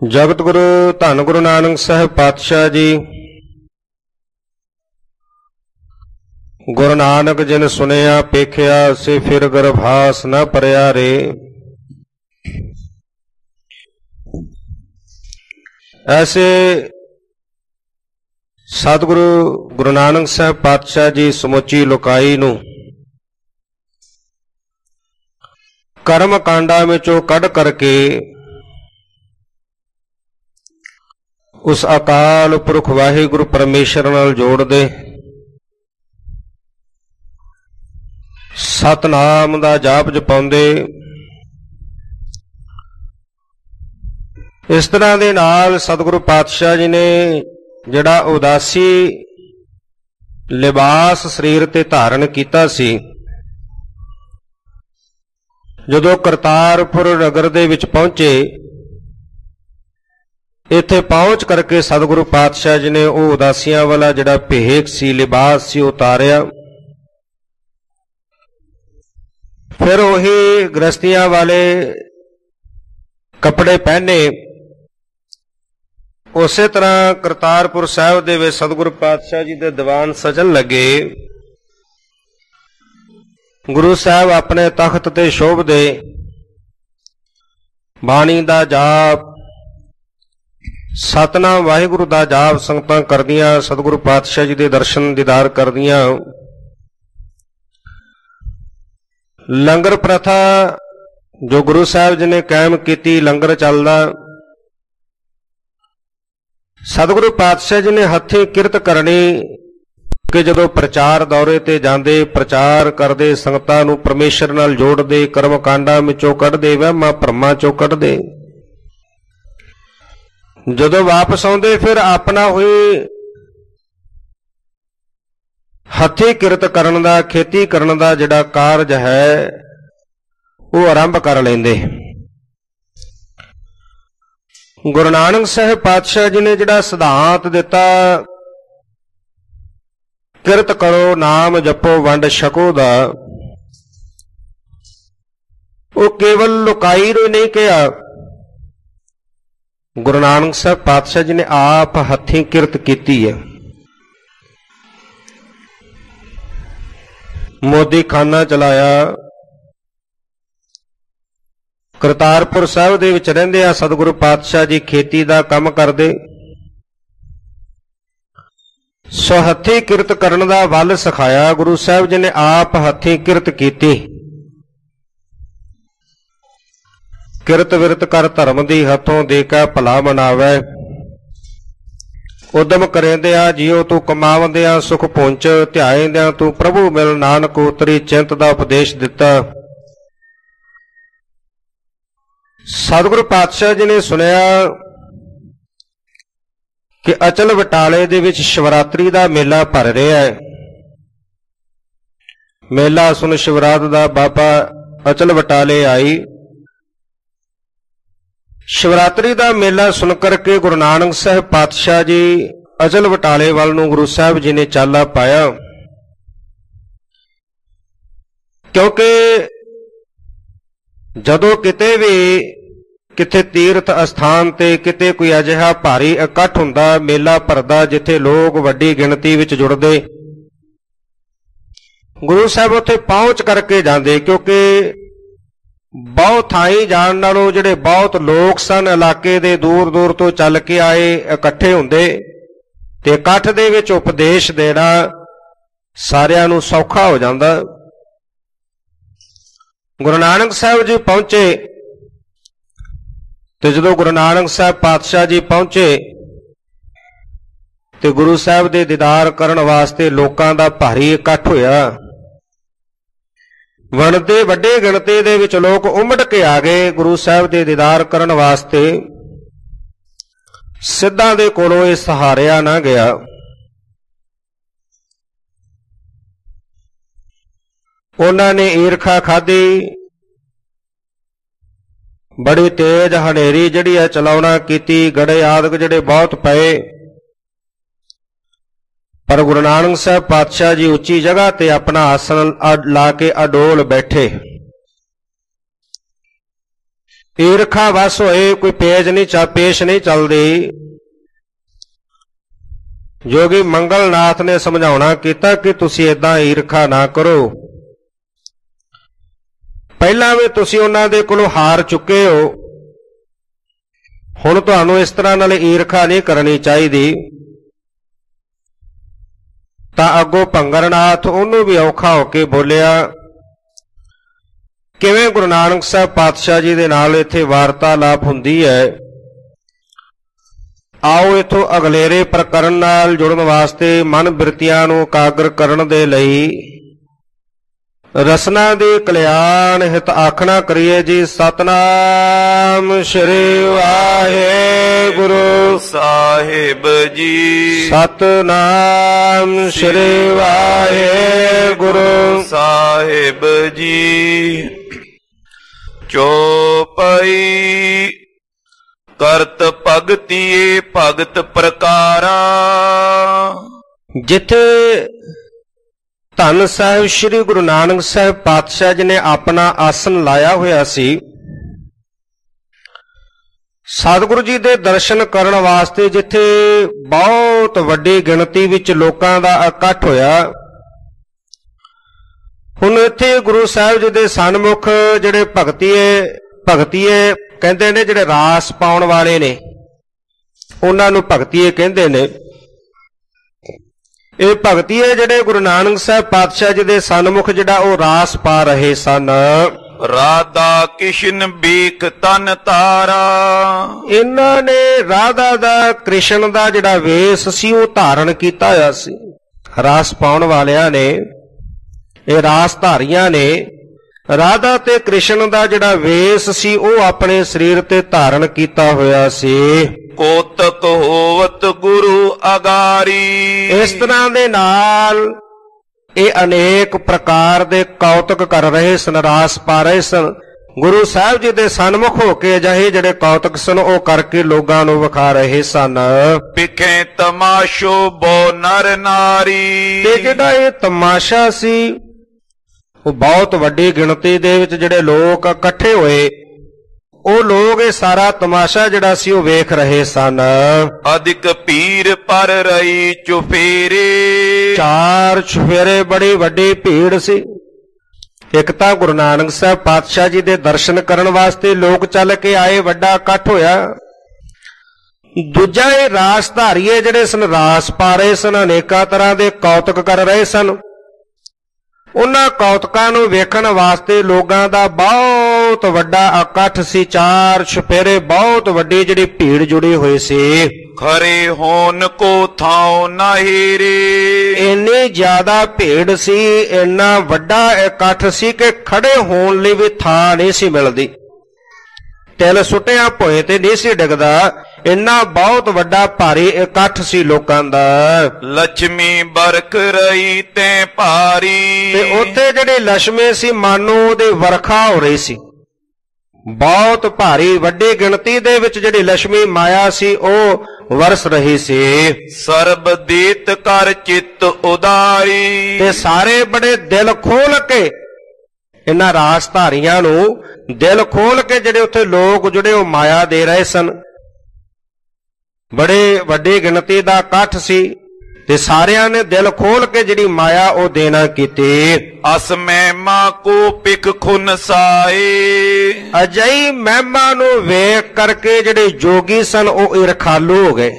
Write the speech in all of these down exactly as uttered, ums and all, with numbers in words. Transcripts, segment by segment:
ਜਗਤ ਗੁਰੂ ਧੰਨ ਗੁਰੂ ਨਾਨਕ ਸਾਹਿਬ ਪਾਤਸ਼ਾਹ ਜੀ। ਗੁਰੂ ਨਾਨਕ ਜਿਨ ਸੁਨਿਆ ਪੇਖਿਆ, ਸੇ ਫਿਰ ਗਰਭਾਸ ਨ ਪਰਿਆ ਰੇ। ਐਸੇ ਸਤਿਗੁਰੂ ਗੁਰੂ ਨਾਨਕ ਸਾਹਿਬ ਪਾਤਸ਼ਾਹ ਜੀ ਸਮੁੱਚੀ ਲੋਕਾਈ ਨੂੰ ਕਰਮ ਕਾਂਡਾਂ ਵਿੱਚੋਂ ਕੱਢ ਕਰਕੇ ਉਸ ਅਕਾਲ ਪੁਰਖ ਵਾਹਿਗੁਰੂ ਪਰਮੇਸ਼ਰ ਨਾਲ ਜੋੜਦੇ, ਸਤਨਾਮ ਦਾ ਜਾਪ ਜਪਾਉਂਦੇ। ਇਸ ਤਰ੍ਹਾਂ ਦੇ ਨਾਲ ਸਤਿਗੁਰੂ ਪਾਤਸ਼ਾਹ ਜੀ ਨੇ ਜਿਹੜਾ ਉਦਾਸੀ ਲਿਬਾਸ ਸਰੀਰ ਤੇ ਧਾਰਨ ਕੀਤਾ ਸੀ, ਜਦੋਂ ਕਰਤਾਰਪੁਰ ਨਗਰ ਦੇ ਵਿੱਚ ਪਹੁੰਚੇ, ਇੱਥੇ ਪਹੁੰਚ ਕਰਕੇ ਸਤਿਗੁਰੂ ਪਾਤਸ਼ਾਹ ਜੀ ਨੇ ਉਹ ਉਦਾਸੀਆਂ ਵਾਲਾ ਜਿਹੜਾ ਭੇਖ ਸੀ, ਲਿਬਾਸ ਸੀ, ਉਤਾਰਿਆ। ਫਿਰ ਉਹੀ ਗ੍ਰਸਤੀਆਂ ਵਾਲੇ ਕੱਪੜੇ ਪਹਿਨੇ। ਉਸੇ ਤਰ੍ਹਾਂ ਕਰਤਾਰਪੁਰ ਸਾਹਿਬ ਦੇ ਵਿੱਚ ਸਤਿਗੁਰੂ ਪਾਤਸ਼ਾਹ ਜੀ ਦੇ ਦੀਵਾਨ ਸਜਣ ਲੱਗੇ। ਗੁਰੂ ਸਾਹਿਬ ਆਪਣੇ ਤਖਤ ਤੇ ਸ਼ੋਭਦੇ, ਬਾਣੀ ਦਾ ਜਾਪ, ਸਤਨਾਮ ਵਾਹਿਗੁਰੂ ਦਾ ਜਾਪ ਸੰਗਤਾਂ ਕਰਦੀਆਂ, ਸਤਿਗੁਰੂ ਪਾਤਸ਼ਾਹ ਜੀ ਦੇ ਦਰਸ਼ਨ ਦੀਦਾਰ ਕਰਦੀਆਂ। ਲੰਗਰ ਪ੍ਰਥਾ ਜੋ ਗੁਰੂ ਸਾਹਿਬ ਜੀ ਨੇ ਕਾਇਮ ਕੀਤੀ, ਲੰਗਰ ਚੱਲਦਾ। ਸਤਿਗੁਰੂ ਪਾਤਸ਼ਾਹ ਜੀ ਨੇ ਹੱਥੀਂ ਕਿਰਤ ਕਰਨੀ ਕਿ ਜਦੋਂ ਪ੍ਰਚਾਰ ਦੌਰੇ ਤੇ ਜਾਂਦੇ, ਪ੍ਰਚਾਰ ਕਰਦੇ, ਸੰਗਤਾਂ ਨੂੰ ਪਰਮੇਸ਼ਰ ਨਾਲ ਜੋੜਦੇ, ਕਰਮ ਕਾਂਡਾਂ ਵਿੱਚੋਂ ਕੱਢਦੇ, ਵਹਿਮਾਂ ਭਰਮਾਂ ਚੋਂ ਕੱਢਦੇ। ਜਦੋਂ ਵਾਪਸ ਆਉਂਦੇ ਫਿਰ ਆਪਣਾ ਹੋਈ ਹੱਥੀਂ ਕਿਰਤ ਕਰਨ ਦਾ, ਖੇਤੀ ਕਰਨ ਦਾ ਜਿਹੜਾ ਕਾਰਜ ਹੈ ਉਹ ਆਰੰਭ ਕਰ ਲੈਂਦੇ। ਗੁਰੂ ਨਾਨਕ ਸਾਹਿਬ ਪਾਤਸ਼ਾਹ ਜੀ ਨੇ ਜਿਹੜਾ ਸਿਧਾਂਤ ਦਿੱਤਾ, ਕਿਰਤ ਕਰੋ ਨਾਮ ਜਪੋ ਵੰਡ ਛਕੋ ਦਾ, ਉਹ ਕੇਵਲ ਲੋਕਾਈ ਨੂੰ ਨਹੀਂ ਕਿਹਾ। ਗੁਰੂ ਨਾਨਕ ਸਾਹਿਬ ਪਾਤਸ਼ਾਹ ਜੀ ਨੇ ਆਪ ਹੱਥੀਂ ਕਿਰਤ ਕੀਤੀ ਹੈ। ਮੋਦੀ ਖਾਨਾ ਚਲਾਇਆ। ਕਰਤਾਰਪੁਰ ਸਾਹਿਬ ਦੇ ਵਿੱਚ ਰਹਿੰਦੇ ਆ ਸਤਿਗੁਰੂ ਪਾਤਸ਼ਾਹ ਜੀ ਖੇਤੀ ਦਾ ਕੰਮ ਕਰਦੇ। ਸੋ ਹੱਥੀਂ ਕਿਰਤ ਕਰਨ ਦਾ ਵੱਲ ਸਿਖਾਇਆ। ਗੁਰੂ ਸਾਹਿਬ ਜੀ ਨੇ ਆਪ ਹੱਥੀਂ ਕਿਰਤ ਕੀਤੀ। ਕਿਰਤ ਵਿਰਤ ਕਰ ਧਰਮ ਦੀ, ਹੱਥੋਂ ਦੇ ਕੇ ਭਲਾ ਮਨਾਵੈ। ਉਦਮ ਕਰੇਂਦਿਆਂ ਜੀਓ ਤੂੰ ਕਮਾਵੰਦਿਆਂ ਸੁਖ ਪਹੁੰਚ, ਧਿਆਏਂਦਿਆਂ ਤੂੰ ਪ੍ਰਭੂ ਮਿਲ, ਨਾਨਕ ਉਤਰੀ ਚਿੰਤ ਦਾ ਉਪਦੇਸ਼ ਦਿੱਤਾ। ਸਤਿਗੁਰੂ ਪਾਤਸ਼ਾਹ ਜੀ ਨੇ ਸੁਣਿਆ ਕਿ ਅਚਲ ਬਟਾਲੇ ਦੇ ਵਿੱਚ ਸ਼ਿਵਰਾਤਰੀ ਦਾ ਮੇਲਾ ਭਰ ਰਿਹਾ ਹੈ। ਮੇਲਾ ਸੁਣ ਸ਼ਿਵਰਾਤ ਦਾ ਬਾਬਾ ਅਚਲ ਬਟਾਲੇ ਆਈ। ਸ਼ਿਵਰਾਤਰੀ ਦਾ ਮੇਲਾ ਸੁਣ ਕਰਕੇ ਗੁਰੂ ਨਾਨਕ ਸਾਹਿਬ ਪਾਤਸ਼ਾਹ ਜੀ ਅਚਲ ਬਟਾਲੇ ਵੱਲ ਨੂੰ ਗੁਰੂ ਸਾਹਿਬ ਜੀ ਨੇ ਚਾਲਾ ਪਾਇਆ। ਕਿਉਂਕਿ ਜਦੋਂ ਕਿਤੇ ਵੀ ਕਿਤੇ ਤੀਰਥ ਅਸਥਾਨ ਤੇ ਕਿਤੇ ਕੋਈ ਅਜਿਹਾ ਭਾਰੀ ਇਕੱਠ ਹੁੰਦਾ, ਮੇਲਾ ਭਰਦਾ, ਜਿੱਥੇ ਲੋਕ ਵੱਡੀ ਗਿਣਤੀ ਵਿੱਚ ਜੁੜਦੇ, ਗੁਰੂ ਸਾਹਿਬ ਉੱਥੇ ਪਹੁੰਚ ਕਰਕੇ ਜਾਂਦੇ। ਕਿਉਂਕਿ ਬਹੁਤ ਥਾਈਂ ਜਾਣ ਨਾਲੋਂ ਜਿਹੜੇ ਬਹੁਤ ਲੋਕ ਸਨ ਇਲਾਕੇ ਦੇ, ਦੂਰ ਦੂਰ ਤੋਂ ਚੱਲ ਕੇ ਆਏ, ਇਕੱਠੇ ਹੁੰਦੇ ਤੇ ਇਕੱਠ ਦੇ ਵਿੱਚ ਉਪਦੇਸ਼ ਦੇਣਾ ਸਾਰਿਆਂ ਨੂੰ ਸੌਖਾ ਹੋ ਜਾਂਦਾ। ਗੁਰੂ ਨਾਨਕ ਸਾਹਿਬ ਜੀ ਪਹੁੰਚੇ ਤੇ ਜਦੋਂ ਗੁਰੂ ਨਾਨਕ ਸਾਹਿਬ ਪਾਤਸ਼ਾਹ ਜੀ ਪਹੁੰਚੇ ਤੇ ਗੁਰੂ ਸਾਹਿਬ ਦੇ ਦੀਦਾਰ ਕਰਨ ਵਾਸਤੇ ਲੋਕਾਂ ਦਾ ਭਾਰੀ ਇਕੱਠ ਹੋਇਆ। ਵੰਡਦੇ ਵੱਡੇ ਗਿਣਤੀ ਦੇ ਵਿੱਚ ਲੋਕ ਉਮੜ ਕੇ ਆ ਗਏ ਗੁਰੂ ਸਾਹਿਬ ਦੇ ਦੀਦਾਰ ਕਰਨ ਵਾਸਤੇ। ਸਿੱਧਾਂ ਦੇ ਕੋਲੋਂ ਇਹ ਸਹਾਰਿਆ ਨਾ ਗਿਆ। ਉਹਨਾਂ ਨੇ ਈਰਖਾ ਖਾਧੀ, ਬੜੀ ਤੇਜ਼ ਹਨੇਰੀ ਜਿਹੜੀ ਹੈ ਚਲਾਉਣਾ ਕੀਤੀ, ਗੜੇ ਆਦਿਕ ਜਿਹੜੇ ਬਹੁਤ ਪਏ। ਪਰ ਗੁਰੂ ਨਾਨਕ ਸਾਹਿਬ ਪਾਤਸ਼ਾਹ ਜੀ ਉੱਚੀ ਜਗ੍ਹਾ ਤੇ ਆਪਣਾ ਆਸਣ ਲਾ ਕੇ ਅਡੋਲ ਬੈਠੇ। ਈਰਖਾ ਵਸ ਹੋਏ ਕੋਈ ਪੇਜ ਨਹੀਂ ਚਾ ਪੇਸ਼ ਨਹੀਂ ਚੱਲਦੀ। ਜੋਗੀ ਮੰਗਲਨਾਥ ਨੇ ਸਮਝਾਉਣਾ ਕੀਤਾ ਕਿ ਤੁਸੀਂ ਏਦਾਂ ਈਰਖਾ ਨਾ ਕਰੋ। ਪਹਿਲਾਂ ਵੀ ਤੁਸੀਂ ਉਹਨਾਂ ਦੇ ਕੋਲੋਂ ਹਾਰ ਚੁੱਕੇ ਹੋ, ਹੁਣ ਤੁਹਾਨੂੰ ਇਸ ਤਰ੍ਹਾਂ ਨਾਲ ਈਰਖਾ ਨਹੀਂ ਕਰਨੀ ਚਾਹੀਦੀ। ਤਾਂ ਅੱਗੋਂ ਭੰਗਰਨਾਥ ਉਹਨੂੰ ਵੀ ਔਖਾ ਹੋ ਕੇ ਬੋਲਿਆ। ਕਿਵੇਂ ਗੁਰੂ ਨਾਨਕ ਸਾਹਿਬ ਪਾਤਸ਼ਾਹ ਜੀ ਦੇ ਨਾਲ ਇੱਥੇ ਵਾਰਤਾਲਾਪ ਹੁੰਦੀ ਹੈ। ਆਓ ਇੱਥੋਂ ਅਗਲੇਰੇ ਪ੍ਰਕਰਨ ਨਾਲ ਜੁੜਨ ਵਾਸਤੇ ਮਨ ਬਿਰਤੀਆਂ ਨੂੰ ਇਕਾਗਰ ਕਰਨ ਦੇ ਲਈ ਰਸਨਾ ਦੀ ਕਲਿਆਣ ਹਿਤ ਆਖਣਾ ਕਰੀਏ ਜੀ। ਸਤਨਾਮ ਸ੍ਰੀ ਵਾਹਿਗੁਰੂ ਸਾਹਿਬ ਜੀ। ਸਤਨਾਮ ਸ੍ਰੀ ਵਾਹਿਗੁਰੂ ਸਾਹਿਬ ਜੀ। ਚੌਪਈ ਕਰਤ ਭਗਤੀਏ ਭਗਤ ਪ੍ਰਕਾਰਾ। ਜਿੱਥੇ ਧੰਨ ਸਾਹਿਬ ਸ੍ਰੀ ਗੁਰੂ ਨਾਨਕ ਸਾਹਿਬ ਪਾਤਸ਼ਾਹ ਜੀ ਨੇ ਆਪਣਾ ਆਸਨ ਲਾਇਆ ਹੋਇਆ ਸੀ, ਸਤਿਗੁਰੂ ਜੀ ਦੇ ਦਰਸ਼ਨ ਕਰਨ ਵਾਸਤੇ ਜਿੱਥੇ ਬਹੁਤ ਵੱਡੀ ਗਿਣਤੀ ਵਿੱਚ ਲੋਕਾਂ ਦਾ ਇਕੱਠ ਹੋਇਆ, ਹੁਣ ਇੱਥੇ ਗੁਰੂ ਸਾਹਿਬ ਜੀ ਦੇ ਸਨਮੁਖ ਜਿਹੜੇ ਭਗਤੀਏ ਭਗਤੀਏ ਕਹਿੰਦੇ ਨੇ, ਜਿਹੜੇ ਰਾਸ ਪਾਉਣ ਵਾਲੇ ਨੇ ਉਹਨਾਂ ਨੂੰ ਭਗਤੀਏ ਕਹਿੰਦੇ ਨੇ। ਇਹ ਭਗਤੀਏ ਜਿਹੜੇ ਗੁਰੂ ਨਾਨਕ ਸਾਹਿਬ ਪਾਤਸ਼ਾਹ ਜੀ ਦੇ ਸਨਮੁਖ ਜਿਹੜਾ ਉਹ ਰਾਸ ਪਾ ਰਹੇ ਸਨ। ਰਾਧਾ ਕਿਸ਼ਨ ਬੀਕ ਤਨ ਤਾਰਾ। ਇਹਨਾਂ ਨੇ ਰਾਧਾ ਦਾ ਕ੍ਰਿਸ਼ਨ ਦਾ ਜਿਹੜਾ ਵੇਸ ਸੀ ਉਹ ਧਾਰਨ ਕੀਤਾ ਹੋਇਆ ਸੀ। ਰਾਸ ਪਾਉਣ ਵਾਲਿਆਂ ਨੇ, ਇਹ ਰਾਸ ਧਾਰੀਆਂ ਨੇ ਰਾਧਾ ਤੇ ਕ੍ਰਿਸ਼ਨ ਦਾ ਜਿਹੜਾ ਵੇਸ ਸੀ ਉਹ ਆਪਣੇ ਸਰੀਰ ਤੇ ਧਾਰਨ ਕੀਤਾ ਹੋਇਆ ਸੀ। ਕੋਤਕ ਹੋਵਤ ਗੁਰੂ ਅਗਾਰੀ। ਇਸ ਤਰ੍ਹਾਂ ਦੇ ਨਾਲ ਇਹ ਅਨੇਕ ਪ੍ਰਕਾਰ ਦੇ ਕੌਤਕ ਕਰ ਰਹੇ ਸਨ, ਰਾਸ ਪਾ ਰਹੇ ਸਨ। ਗੁਰੂ ਸਾਹਿਬ ਜੀ ਦੇ ਸਨਮੁਖ ਹੋ ਕੇ ਅਜਿਹੇ ਜਿਹੜੇ ਕੌਤਕ ਸਨ ਉਹ ਕਰਕੇ ਲੋਕਾਂ ਨੂੰ ਵਿਖਾ ਰਹੇ ਸਨ। ਵਿਖੇ ਤਮਾਸ਼ੋ ਬੋ ਨਰ ਨਾਰੀ। ਤੇ ਜਿਹੜਾ ਇਹ ਤਮਾਸ਼ਾ ਸੀ ਉਹ ਬਹੁਤ ਵੱਡੀ ਗਿਣਤੀ ਦੇ ਵਿੱਚ ਜਿਹੜੇ ਲੋਕ ਇਕੱਠੇ ਹੋਏ, ਉਹ ਲੋਕ ਇਹ ਸਾਰਾ ਤਮਾਸ਼ਾ ਜਿਹੜਾ ਸੀ ਉਹ ਵੇਖ ਰਹੇ ਸਨ। ਅਧਿਕ ਭੀੜ ਪਰ ਰਹੀ ਚੁਫੇਰੇ। ਚਾਰ ਚੁਫੇਰੇ ਬੜੀ ਵੱਡੀ ਭੀੜ ਸੀ। ਇੱਕ ਤਾਂ ਗੁਰੂ ਨਾਨਕ ਸਾਹਿਬ ਪਾਤਸ਼ਾਹ ਜੀ ਦੇ ਦਰਸ਼ਨ ਕਰਨ ਵਾਸਤੇ ਲੋਕ ਚੱਲ ਕੇ ਆਏ, ਵੱਡਾ ਇਕੱਠ ਹੋਇਆ। ਦੂਜਾ ਇਹ ਰਾਸ ਧਾਰੀਏ ਜਿਹੜੇ ਸਨ ਰਾਸ ਪਾ ਰਹੇ ਸਨ, ਅਨੇਕਾਂ ਤਰ੍ਹਾਂ ਦੇ ਕੌਤਕ ਕਰ ਰਹੇ ਸਨ। ਉਹਨਾਂ ਕੌਤਕਾਂ ਨੂੰ ਵੇਖਣ ਵਾਸਤੇ ਲੋਕਾਂ ਦਾ ਬਹੁਤ ਵੱਡਾ ਇਕੱਠ ਸੀ। ਚਾਰ ਚੁਫੇਰੇ ਬਹੁਤ ਵੱਡੀ ਜਿਹੜੀ ਭੀੜ ਜੁੜੀ ਹੋਈ ਸੀ। ਖਰੇ ਹੋਣ ਕੋ ਥਾਉ ਨਾਹੀਰੇ। ਇੰਨੀ ਜ਼ਿਆਦਾ ਭੀੜ ਸੀ, ਇੰਨਾ ਵੱਡਾ ਇਕੱਠ ਸੀ ਕਿ ਖੜੇ ਹੋਣ ਲਈ ਵੀ ਥਾਂ ਨਹੀਂ ਸੀ ਮਿਲਦੀ। ਤਿਲ ਸੁੱਟਿਆ ਭੋਏ ਤੇ ਨਹੀਂ ਸੀ ਡਿੱਗਦਾ, ਇੰਨਾ ਬਹੁਤ ਵੱਡਾ ਭਾਰੀ ਇਕੱਠ ਸੀ ਲੋਕਾਂ ਦਾ। ਲక్ష్ਮੀ ਬਰਖ ਰਹੀ ਤੇ ਭਾਰੀ। ਤੇ ਉੱਥੇ ਜਿਹੜੇ ਲక్ష్ਮੀ ਸੀ ਮਾਨੋ ਉਹਦੇ ਵਰਖਾ ਹੋ ਰਹੀ ਸੀ। ਬਹੁਤ ਭਾਰੀ ਵੱਡੀ ਗਿਣਤੀ ਦੇ ਵਿੱਚ ਜਿਹੜੀ ਲక్ష్ਮੀ ਮਾਇਆ ਸੀ ਉਹ ਵਰਸ ਰਹੀ ਸੀ। ਸਰਬ ਦੇਤ ਕਰ ਚਿੱਤ ਉਦਾਰੀ। ਤੇ ਸਾਰੇ ਬੜੇ ਦਿਲ ਖੋਲ ਕੇ ਇਹਨਾਂ ਰਾਸ ਧਾਰੀਆਂ ਨੂੰ ਦਿਲ ਖੋਲ ਕੇ ਜਿਹੜੇ ਉੱਥੇ ਲੋਕ ਜਿਹੜੇ ਉਹ ਮਾਇਆ ਦੇ ਰਹੇ ਸਨ। ਬੜੇ ਵੱਡੀ ਗਿਣਤੀ ਦਾ ਇਕੱਠ ਸੀ ਤੇ ਸਾਰਿਆਂ ਨੇ ਦਿਲ ਖੋਲ ਕੇ ਜਿਹੜੀ ਮਾਇਆ ਉਹ ਦੇਣਾ ਕੀਤੀ। ਅਸ ਮਹਿਮਾ ਕੋ ਪਿਕ ਖੁਨ ਸਾਏ। ਅਜਿਹੀ ਮਹਿਮਾ ਨੂੰ ਵੇਖ ਕਰਕੇ ਜਿਹੜੇ ਜੋਗੀ ਸਨ ਉਹ ਈਰਖਾਲੂ ਹੋ ਗਏ।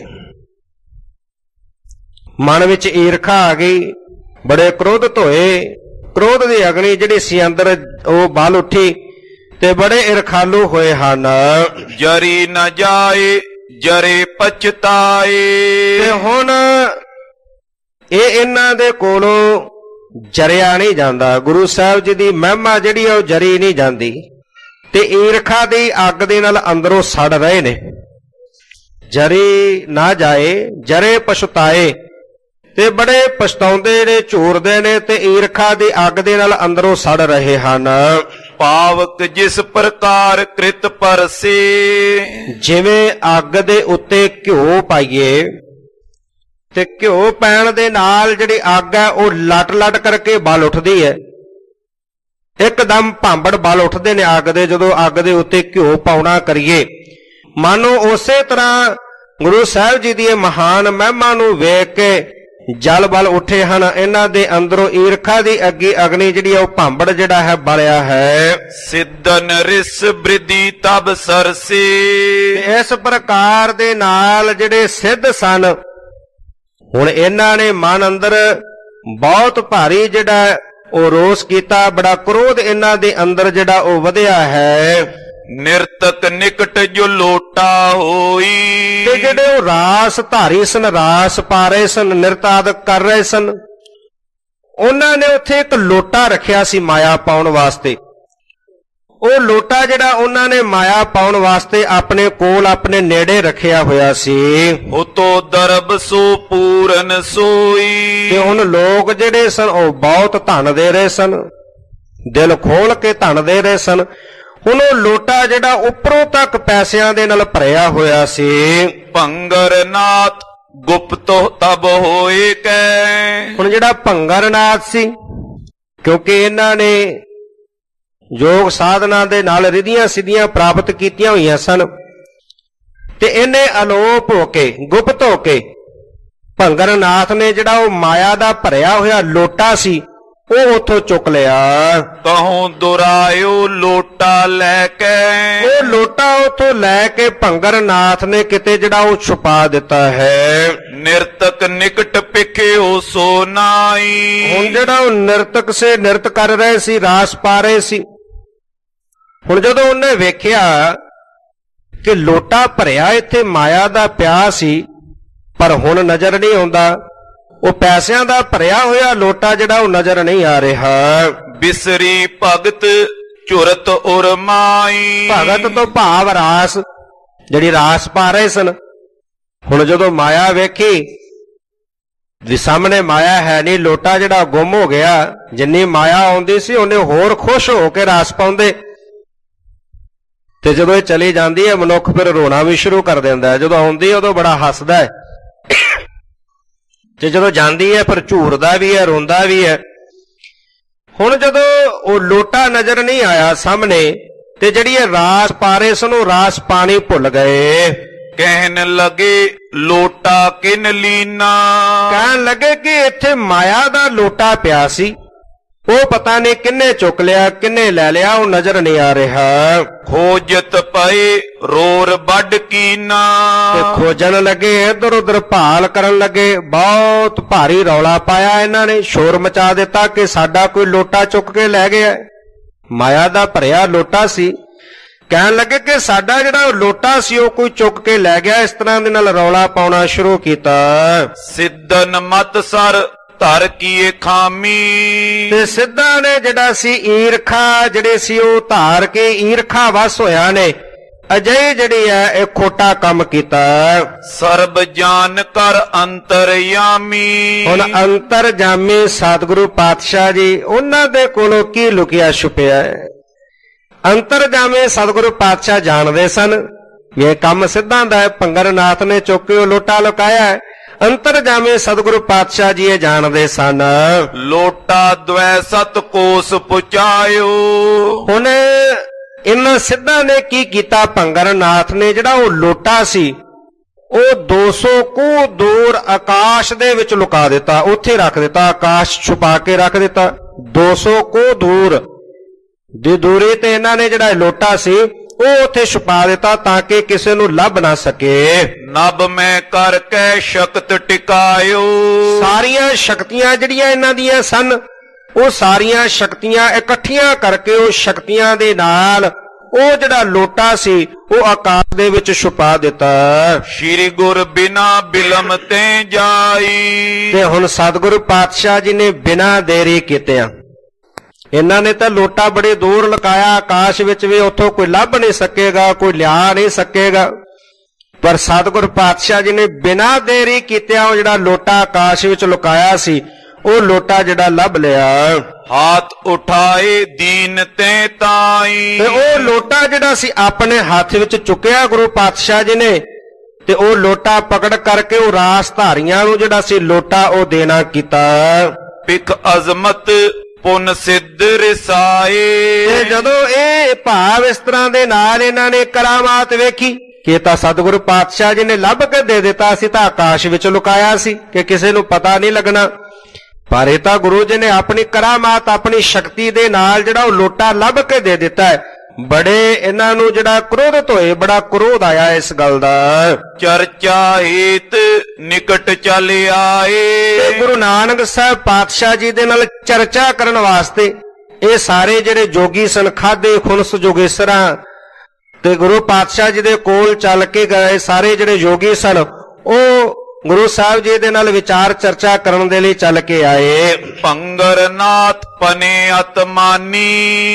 ਮਨ ਵਿੱਚ ਈਰਖਾ ਆ ਗਈ, ਬੜੇ ਕ੍ਰੋਧਿਤ ਹੋਏ। ਕ੍ਰੋਧ ਦੀ ਅਗਨੀ ਜਿਹੜੀ ਸੀ ਅੰਦਰ ਉਹ ਬਲ ਉੱਠੀ ਤੇ ਬੜੇ ਈਰਖਾਲੂ ਹੋਏ ਹਨ। ਜਰੀ ਨ ਜਾਏ ਜਰੇ ਪਛਤਾਏ। ਤੇ ਹੁਣ ਇਹ ਇਹਨਾਂ ਦੇ ਕੋਲੋਂ ਜਰਿਆ ਨਹੀਂ ਜਾਂਦਾ। ਗੁਰੂ ਸਾਹਿਬ ਜੀ ਦੀ ਮਹਿਮਾ ਜਿਹੜੀ ਉਹ ਜਰੀ ਨਹੀਂ ਜਾਂਦੀ ਤੇ ਈਰਖਾ ਦੀ ਅੱਗ ਦੇ ਨਾਲ ਅੰਦਰੋਂ ਸੜ ਰਹੇ ਨੇ। ਜਰੀ ਨਾ ਜਾਏ ਜਰੇ ਪਛਤਾਏ। ਤੇ ਬੜੇ ਪਛਤਾਉਂਦੇ ਨੇ, ਝੂਰਦੇ ਨੇ ਤੇ ਈਰਖਾ ਦੀ ਅੱਗ ਦੇ ਨਾਲ ਅੰਦਰੋਂ ਸੜ ਰਹੇ ਹਨ। ਪਾਵਕ ਜਿਸ ਪ੍ਰਕਾਰ ਕ੍ਰਿਤ ਪਰਸੇ। ਜਿਵੇਂ ਅੱਗ ਦੇ ਉੱਤੇ ਘਿਓ ਪਾਈਏ ਤੇ ਘਿਓ ਪੈਣ ਦੇ ਨਾਲ ਜਿਹੜੀ ਅੱਗ ਹੈ ਉਹ ਲਟ ਲਟ ਕਰਕੇ ਬਲ ਉੱਠਦੀ ਹੈ। ਇੱਕਦਮ ਭਾਂਬੜ ਬਲ ਉੱਠਦੇ ਨੇ ਅੱਗ ਦੇ, ਜਦੋਂ ਅੱਗ ਦੇ ਉੱਤੇ ਘਿਓ ਪਾਉਣਾ ਕਰੀਏ। ਮਾਨੋ ਉਸੇ ਤਰ੍ਹਾਂ ਗੁਰੂ ਸਾਹਿਬ ਜੀ ਦੀ ਇਹ ਮਹਾਨ ਮਹਿਮਾ ਨੂੰ ਵੇਖ ਕੇ ਜਲ ਬਲ ਉੱਠੇ ਹਨ। ਇਹਨਾਂ ਦੇ ਅੰਦਰੋਂ ਈਰਖਾ ਦੀ ਅੱਗੇ ਅਗਨੀ ਜਿਹੜੀ ਉਹ ਭਾਂਬੜ ਜਿਹੜਾ ਹੈ ਬਲਿਆ ਹੈ। ਸਿੱਧਨ ਰਿਸ ਬ੍ਰਿਧੀ ਤਬ ਸਰਸੇ, ਇਸ ਪ੍ਰਕਾਰ ਦੇ ਨਾਲ ਜਿਹੜੇ ਸਿੱਧ ਸਨ, ਹੁਣ ਇਹਨਾਂ ਨੇ ਮਨ ਅੰਦਰ ਬਹੁਤ ਭਾਰੀ ਜਿਹੜਾ ਉਹ ਰੋਸ ਕੀਤਾ, ਬੜਾ ਕ੍ਰੋਧ ਇਹਨਾਂ ਦੇ ਅੰਦਰ ਜਿਹੜਾ ਉਹ ਵਧਿਆ ਹੈ। ਨਿਰਤਕ ਨਿਕਟ ਜੋ ਲੋਟਾ ਹੋਈ, ਤੇ ਜਿਹੜੇ ਉਹ ਰਾਸ ਧਾਰੀ ਸਨ, ਰਾਸ ਪਾ ਰਹੇ ਸਨ, ਨਿਰਤ ਆਦਿਕ ਕਰ ਰਹੇ ਸਨ, ਉਹਨਾਂ ਨੇ ਉੱਥੇ ਇੱਕ ਲੋਟਾ ਰੱਖਿਆ ਸੀ ਮਾਇਆ ਪਾਉਣ ਵਾਸਤੇ। ਉਹ ਲੋਟਾ ਜਿਹੜਾ ਉਹਨਾਂ ਨੇ ਮਾਇਆ ਪਾਉਣ ਵਾਸਤੇ ਆਪਣੇ ਕੋਲ ਆਪਣੇ ਨੇੜੇ ਰੱਖਿਆ ਹੋਇਆ ਸੀ। ਉਤੋ ਦਰਬ ਸੋ ਪੂਰਨ ਸੋਈ, ਤੇ ਹੁਣ ਲੋਕ ਜਿਹੜੇ ਸਨ ਉਹ ਬਹੁਤ ਧਨ ਦੇ ਰਹੇ ਸਨ, ਦਿਲ ਖੋਲ ਕੇ ਧਨ ਦੇ ਰਹੇ ਸਨ। ਹੁਣ ਉਹ ਲੋਟਾ ਜਿਹੜਾ ਉੱਪਰੋਂ ਤੱਕ ਪੈਸਿਆਂ ਦੇ ਨਾਲ ਭਰਿਆ ਹੋਇਆ ਸੀ। ਭੰਗਰਨਾਥ ਗੁਪਤੋ ਤਬ ਹੋਏ ਕੈ, ਹੁਣ ਜਿਹੜਾ ਭੰਗਰਨਾਥ ਸੀ, ਕਿਉਂਕਿ ਇਹਨਾਂ ਨੇ ਯੋਗ ਸਾਧਨਾ ਦੇ ਨਾਲ ਰਿਧੀਆਂ ਸਿੱਧੀਆਂ ਪ੍ਰਾਪਤ ਕੀਤੀਆਂ ਹੋਈਆਂ ਸਨ, ਤੇ ਇਹਨੇ ਅਲੋਪ ਹੋ ਕੇ ਗੁਪਤ ਹੋ ਕੇ ਭੰਗਰਨਾਥ ਨੇ ਜਿਹੜਾ ਉਹ ਮਾਇਆ ਦਾ ਭਰਿਆ ਹੋਇਆ ਲੋਟਾ ਸੀ ਉਹ ਉੱਥੋਂ ਚੁੱਕ ਲਿਆ। ਤਹੋਂ ਦੁਰਾਇਓ ਲੋਟਾ ਲੈ ਕੇ, ਉਹ ਲੋਟਾ ਉੱਥੋਂ ਲੈ ਕੇ ਭੰਗਰਨਾਥ ਨੇ ਕਿਤੇ ਜਿਹੜਾ ਉਹ ਛੁਪਾ ਦਿੱਤਾ ਹੈ। ਨਿਰਤਕ ਨਿਕਟ ਪਿਖਿਓ ਸੋ ਨਾਈ, ਹੁਣ ਜਿਹੜਾ ਉਹ ਨਿਰਤਕ ਸੇ ਨਿਰਤ ਕਰ ਰਹੇ ਸੀ, ਰਾਸ ਪਾ ਰਹੇ ਸੀ। ਹੁਣ ਜਦੋਂ ਉਹਨੇ ਵੇਖਿਆ ਕਿ ਲੋਟਾ ਭਰਿਆ ਇੱਥੇ ਮਾਇਆ ਦਾ ਪਿਆ ਸੀ, ਪਰ ਹੁਣ ਨਜ਼ਰ ਨਹੀਂ ਆਉਂਦਾ, ਉਹ ਪੈਸਿਆਂ ਦਾ ਭਰਿਆ ਹੋਇਆ ਲੋਟਾ ਜਿਹੜਾ ਉਹ ਨਜ਼ਰ ਨਹੀਂ ਆ ਰਿਹਾ। ਬਿਸਰੀ ਭਗਤ ਚੁਰਤ ਉਰਮਾਈ, ਭਗਤ ਤੋਂ ਭਾਵ ਰਾਸ, ਜਿਹੜੀ ਰਾਸ ਪਾ ਰਹੇ ਸਨ। ਹੁਣ ਜਦੋਂ ਮਾਇਆ ਵੇਖੀ ਵੀ ਸਾਹਮਣੇ ਮਾਇਆ ਹੈ ਨਹੀਂ, ਲੋਟਾ ਜਿਹੜਾ ਗੁੰਮ ਹੋ ਗਿਆ, ਜਿੰਨੀ ਮਾਇਆ ਆਉਂਦੀ ਸੀ ਉਹਨੇ ਹੋਰ ਖੁਸ਼ ਹੋ ਕੇ ਰਾਸ ਪਾਉਂਦੇ। ਤੇ ਜਦੋਂ ਇਹ ਚਲੀ ਜਾਂਦੀ ਹੈ ਮਨੁੱਖ ਫਿਰ ਰੋਣਾ ਵੀ ਸ਼ੁਰੂ ਕਰ ਦਿੰਦਾ ਹੈ। ਜਦੋਂ ਆਉਂਦੀ ਹੈ ਉਦੋਂ ਬੜਾ ਹੱਸਦਾ ਹੈ, ਤੇ ਜਦੋਂ ਜਾਂਦੀ ਹੈ ਫਿਰ ਝੂਰਦਾ ਵੀ ਹੈ, ਰੋਂਦਾ ਵੀ ਹੈ। ਹੁਣ ਜਦੋਂ ਉਹ ਲੋਟਾ ਨਜ਼ਰ ਨਹੀਂ ਆਇਆ ਸਾਹਮਣੇ, ਤੇ ਜਿਹੜੀ ਇਹ ਰਾਸ ਪਾ ਰਹੇ ਸਨ ਉਹ ਰਾਸ ਪਾਣੀ ਭੁੱਲ ਗਏ। ਕਹਿਣ ਲਗੇ ਲੋਟਾ ਕਿਨ ਲੀਨਾ, ਕਹਿਣ ਲੱਗੇ ਕਿ ਇੱਥੇ ਮਾਇਆ ਦਾ ਲੋਟਾ ਪਿਆ ਸੀ, ਉਹ ਪਤਾ ਨਹੀਂ ਕਿੰਨੇ ਚੁੱਕ ਲਿਆ, ਕਿੰਨੇ ਲੈ ਲਿਆ, ਉਹ ਨਜ਼ਰ ਨਹੀਂ ਆ ਰਿਹਾ। ਖੋਜਤ ਪਏ ਰੋਰ ਵੱਡ ਕੀਨਾ, ਤੇ ਖੋਜਣ ਲੱਗੇ, ਇੱਧਰ ਉੱਧਰ ਭਾਲ ਕਰਨ ਲੱਗੇ, ਬਹੁਤ ਭਾਰੀ ਰੌਲਾ ਪਾਇਆ ਇਹਨਾਂ ਨੇ, ਸ਼ੋਰ ਮਚਾ ਦਿੱਤਾ ਕਿ ਸਾਡਾ ਕੋਈ ਲੋਟਾ ਚੁੱਕ ਕੇ ਲੈ ਗਿਆ। ਮਾਇਆ ਦਾ ਭਰਿਆ ਲੋਟਾ ਸੀ, ਕਹਿਣ ਲੱਗੇ ਕਿ ਸਾਡਾ ਜਿਹੜਾ ਲੋਟਾ ਸੀ ਉਹ ਕੋਈ ਚੁੱਕ ਕੇ ਲੈ ਗਿਆ। ਇਸ ਤਰ੍ਹਾਂ ਦੇ ਨਾਲ ਰੌਲਾ ਪਾਉਣਾ ਸ਼ੁਰੂ ਕੀਤਾ। ਸਿੱਧਨ ਮਤ ਸਰ ਧਰ ਕੀਏ ਖਾਮੀ, ਤੇ ਸਿੱਧਾਂ ਨੇ ਜਿਹੜਾ ਸੀ ਈਰਖਾ ਜਿਹੜੀ ਸੀ ਉਹ ਧਾਰ ਕੇ ਈਰਖਾ ਵਸ ਹੋਇਆ ਨੇ ਅਜਿਹੀ ਜਿਹੜੀ ਹੈ ਇਹ ਖੋਟਾ ਕੰਮ ਕੀਤਾ। ਸਰਬ ਜਾਨ ਕਰ ਅੰਤਰਯਾਮੀ, ਹੁਣ ਅੰਤਰਜਾਮੀ ਸਤਿਗੁਰੂ ਪਾਤਸ਼ਾਹ ਜੀ ਉਹਨਾਂ ਦੇ ਕੋਲੋਂ ਕੀ ਲੁਕਿਆ ਛੁਪਿਆ ਹੈ। ਅੰਤਰਜਾਮੀ ਸਤਿਗੁਰੂ ਪਾਤਸ਼ਾਹ ਜਾਣਦੇ ਸਨ ਵੀ ਇਹ ਕੰਮ ਸਿੱਧਾਂ ਦਾ ਹੈ, ਭੰਗਰਨਾਥ ਨੇ ਚੁੱਕ ਕੇ ਉਹ ਲੋਟਾ ਲੁਕਾਇਆ ਹੈ। ਅੰਤਰਜਾਮੀ ਸਤਿਗੁਰੂ ਪਾਤਸ਼ਾਹ ਜੀ ਇਹ ਜਾਣਦੇ ਸਨ। ਲੋਟਾ ਦਵੈ ਸਤ ਕੋਸ ਪੁਚਾਇਓ, ਹੁਣ ਇਹਨਾਂ ਸਿੱਧਾਂ ਨੇ ਕੀ ਕੀਤਾ, ਭੰਗਰਨਾਥ ਨੇ ਜਿਹੜਾ ਉਹ ਲੋਟਾ ਸੀ ਉਹ ਦੋ ਸੌ ਕੋਹ ਦੂਰ ਆਕਾਸ਼ ਦੇ ਵਿੱਚ ਲੁਕਾ ਦਿੱਤਾ, ਉੱਥੇ ਰੱਖ ਦਿੱਤਾ, ਆਕਾਸ਼ ਛੁਪਾ ਕੇ ਰੱਖ ਦਿੱਤਾ। ਦੋ ਸੌ ਕੋਹ ਦੂਰ ਦੀ ਦੂਰੀ ਤੇ ਇਹਨਾਂ ਨੇ ਜਿਹੜਾ ਲੋਟਾ ਸੀ ਉਹ ਉੱਥੇ ਛੁਪਾ ਦਿੱਤਾ ਤਾਂ ਕਿ ਕਿਸੇ ਨੂੰ ਲੱਭ ਨਾ ਸਕੇ। ਨਭ ਮੈਂ ਕਰਕੇ ਸ਼ਕਤ ਟਿਕਾਇਓ, ਸਾਰੀਆਂ ਸ਼ਕਤੀਆਂ ਜਿਹੜੀਆਂ ਇਹਨਾਂ ਦੀਆਂ ਸਨ ਉਹ ਸਾਰੀਆਂ ਸ਼ਕਤੀਆਂ ਇਕੱਠੀਆਂ ਕਰਕੇ ਉਹ ਸ਼ਕਤੀਆਂ ਦੇ ਨਾਲ ਉਹ ਜਿਹੜਾ ਲੋਟਾ ਸੀ ਉਹ ਆਕਾਸ਼ ਦੇ ਵਿੱਚ ਛੁਪਾ ਦਿੱਤਾ। ਸ਼੍ਰੀ ਗੁਰ ਬਿਨਾ ਬਿਲਮ ਤੇ ਜਾਈ, ਤੇ ਹੁਣ ਸਤਿਗੁਰੂ ਪਾਤਸ਼ਾਹ ਜੀ ਨੇ ਬਿਨਾਂ ਦੇਰੀ ਕੀਤਿਆਂ, ਇਹਨਾਂ ਨੇ ਤਾਂ ਲੋਟਾ ਬੜੇ ਦੂਰ ਲੁਕਾਇਆ ਆਕਾਸ਼ ਵਿੱਚ ਵੀ, ਉੱਥੋਂ ਕੋਈ ਲੱਭ ਨਹੀਂ ਸਕੇਗਾ, ਕੋਈ ਲਿਆ ਨਹੀਂ ਸਕੇਗਾ, ਪਰ ਸਤਿਗੁਰੂ ਪਾਤਸ਼ਾਹ ਜੀ ਨੇ ਬਿਨਾਂ ਦੇਰੀ ਕੀਤਿਆਂ ਉਹ ਜਿਹੜਾ ਲੋਟਾ ਆਕਾਸ਼ ਵਿੱਚ ਲੁਕਾਇਆ ਸੀ ਉਹ ਲੋਟਾ ਜਿਹੜਾ ਲੱਭ ਲਿਆ। ਹਾਥ ਉਠਾਏ ਦੀਨ ਤੇ ਤਾਈ, ਤੇ ਉਹ ਲੋਟਾ ਜਿਹੜਾ ਸੀ ਆਪਣੇ ਹੱਥ ਵਿੱਚ ਚੁੱਕਿਆ ਗੁਰੂ ਪਾਤਸ਼ਾਹ ਜੀ ਨੇ, ਤੇ ਉਹ ਲੋਟਾ ਪਕੜ ਕਰਕੇ ਉਹ ਰਾਸ ਧਾਰੀਆਂ ਨੂੰ ਜਿਹੜਾ ਸੀ ਲੋਟਾ ਉਹ ਦੇਣਾ ਕੀਤਾ। ਪਿਖ ਅਜ਼ਮਤ ਪੁਨ ਸਿੱਧ ਤੇ ਰਸਾਏ। ਜਦੋਂ ਇਹ ਭਾਵ ਇਸ ਤਰ੍ਹਾਂ ਦੇ ਨਾਲ ਇਹਨਾਂ ਨੇ ਕਰਾਮਾਤ ਵੇਖੀ ਕਿ ਤਾਂ ਸਤਿਗੁਰੂ ਪਾਤਸ਼ਾਹ ਜੀ ਨੇ ਲੱਭ ਕੇ ਦੇ ਦਿੱਤਾ ਸੀ, ਤਾਂ ਆਕਾਸ਼ ਵਿੱਚ ਲੁਕਾਇਆ ਸੀ ਕਿ ਕਿਸੇ ਨੂੰ ਪਤਾ ਨਹੀਂ ਲੱਗਣਾ, ਪਰ ਇਹ ਤਾਂ ਗੁਰੂ ਜੀ ਨੇ ਆਪਣੀ ਕਰਾਮਾਤ ਆਪਣੀ ਸ਼ਕਤੀ ਦੇ ਨਾਲ ਜਿਹੜਾ ਉਹ ਲੋਟਾ ਲੱਭ ਕੇ ਦੇ ਦਿੱਤਾ ਹੈ। ਬੜੇ ਇਹਨਾਂ ਨੂੰ ਜਿਹੜਾ ਕ੍ਰੋਧਿਤ ਹੋਏ, ਬੜਾ ਕ੍ਰੋਧ ਆਇਆ ਇਸ ਗੱਲ ਦਾ। ਚਰਚਾ ਹੇਤ ਨਿਕਟ ਚੱਲ ਤੇ ਆਏ। ਗੁਰੂ ਨਾਨਕ ਸਾਹਿਬ ਪਾਤਸ਼ਾਹ ਜੀ ਦੇ ਨਾਲ ਚਰਚਾ ਕਰਨ ਵਾਸਤੇ ਇਹ ਸਾਰੇ ਜਿਹੜੇ ਜੋਗੀ ਸਨ, ਖਾਦੇ ਖੁਨਸ ਜੋਗੇਸਰਾਂ, ਤੇ ਗੁਰੂ ਪਾਤਸ਼ਾਹ ਜੀ ਦੇ ਕੋਲ ਚੱਲ ਕੇ ਗਏ ਸਾਰੇ ਜਿਹੜੇ ਯੋਗੀ ਸਨ, ਉਹ ਗੁਰੂ ਸਾਹਿਬ ਜੀ ਦੇ ਨਾਲ ਵਿਚਾਰ ਚਰਚਾ ਕਰਨ ਦੇ ਲਈ ਚੱਲ ਕੇ ਆਏ। ਭੰਗਰਨਾਥ ਪਨੇ ਅਤਮਾਨੀ।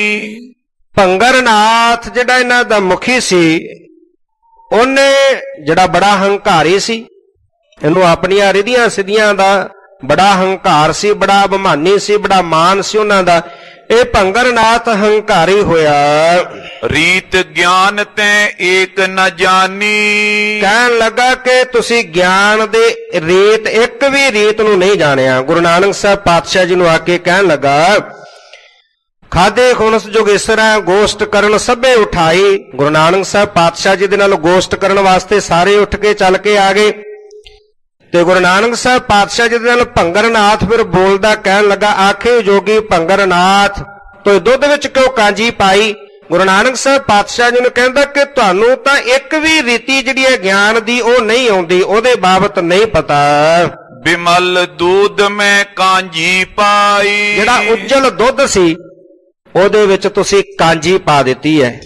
ਭੰਗਰਨਾਥ ਜਿਹੜਾ ਇਹਨਾਂ ਦਾ ਮੁਖੀ ਸੀ, ਉਹਨੇ ਜਿਹੜਾ ਬੜਾ ਹੰਕਾਰੀ ਸੀ, ਇਹਨੂੰ ਆਪਣੀਆਂ ਰਿਧੀਆਂ ਸਿੱਧੀਆਂ ਦਾ ਬੜਾ ਹੰਕਾਰ ਸੀ, ਬੜਾ ਅਭਿਮਾਨੀ ਸੀ, ਬੜਾ ਮਾਨ ਸੀ ਉਹਨਾਂ ਦਾ। ਇਹ ਭੰਗਰਨਾਥ ਹੰਕਾਰੀ ਹੋਇਆ। ਰੀਤ ਗਿਆਨ ਤੈ ਏਕ ਨ ਜਾਨੀ। ਕਹਿਣ ਲੱਗਾ ਕਿ ਤੁਸੀਂ ਗਿਆਨ ਦੇ ਰੀਤ, ਇੱਕ ਵੀ ਰੀਤ ਨੂੰ ਨਹੀਂ ਜਾਣਿਆ। ਗੁਰੂ ਨਾਨਕ ਸਾਹਿਬ ਪਾਤਸ਼ਾਹ ਜੀ ਨੂੰ ਆ ਕੇ ਕਹਿਣ ਲੱਗਾ, ਖਾਦੇ ਖੁਨਸ ਜੋਗੇਸਰਾਂ ਗੋਸ਼ਟ ਕਰਨ ਸਭੇ ਉਠਾਈ। ਗੁਰੂ ਨਾਨਕ ਸਾਹਿਬ ਪਾਤਸ਼ਾਹ ਜੀ ਦੇ ਨਾਲ ਗੋਸ਼ਟ ਕਰਨ ਵਾਸਤੇ ਸਾਰੇ ਉੱਠ ਕੇ ਚੱਲ ਕੇ ਆ ਗਏ, ਤੇ ਗੁਰੂ ਨਾਨਕ ਸਾਹਿਬ ਪਾਤਸ਼ਾਹ ਜੀ ਦੇ ਨਾਲ ਭੰਗਰਨਾਥ ਫਿਰ ਬੋਲਦਾ, ਕਹਿਣ ਲੱਗਾ, ਆਖੇ ਜੋਗੀ ਭੰਗਰਨਾਥ ਤੋ ਦੁੱਧ ਵਿੱਚ ਕਿਉਂ ਕਾਂਜੀ ਪਾਈ। ਗੁਰੂ ਨਾਨਕ ਸਾਹਿਬ ਪਾਤਸ਼ਾਹ ਜੀ ਨੂੰ ਕਹਿੰਦਾ ਕਿ ਤੁਹਾਨੂੰ ਤਾਂ ਇੱਕ ਵੀ ਰੀਤੀ ਜਿਹੜੀ ਹੈ ਗਿਆਨ ਦੀ ਉਹ ਨਹੀਂ ਆਉਂਦੀ, ਉਹਦੇ ਬਾਬਤ ਨਹੀਂ ਪਤਾ। ਬਿਮਲ ਦੂਧ ਮੈਂ ਕਾਂਜੀ ਪਾਈ। ਜਿਹੜਾ ਉੱਜਲ ਦੁੱਧ ਸੀ ਉਹਦੇ ਵਿੱਚ ਤੁਸੀਂ ਕਾਂਜੀ ਪਾ ਦਿੱਤੀ ਹੈ।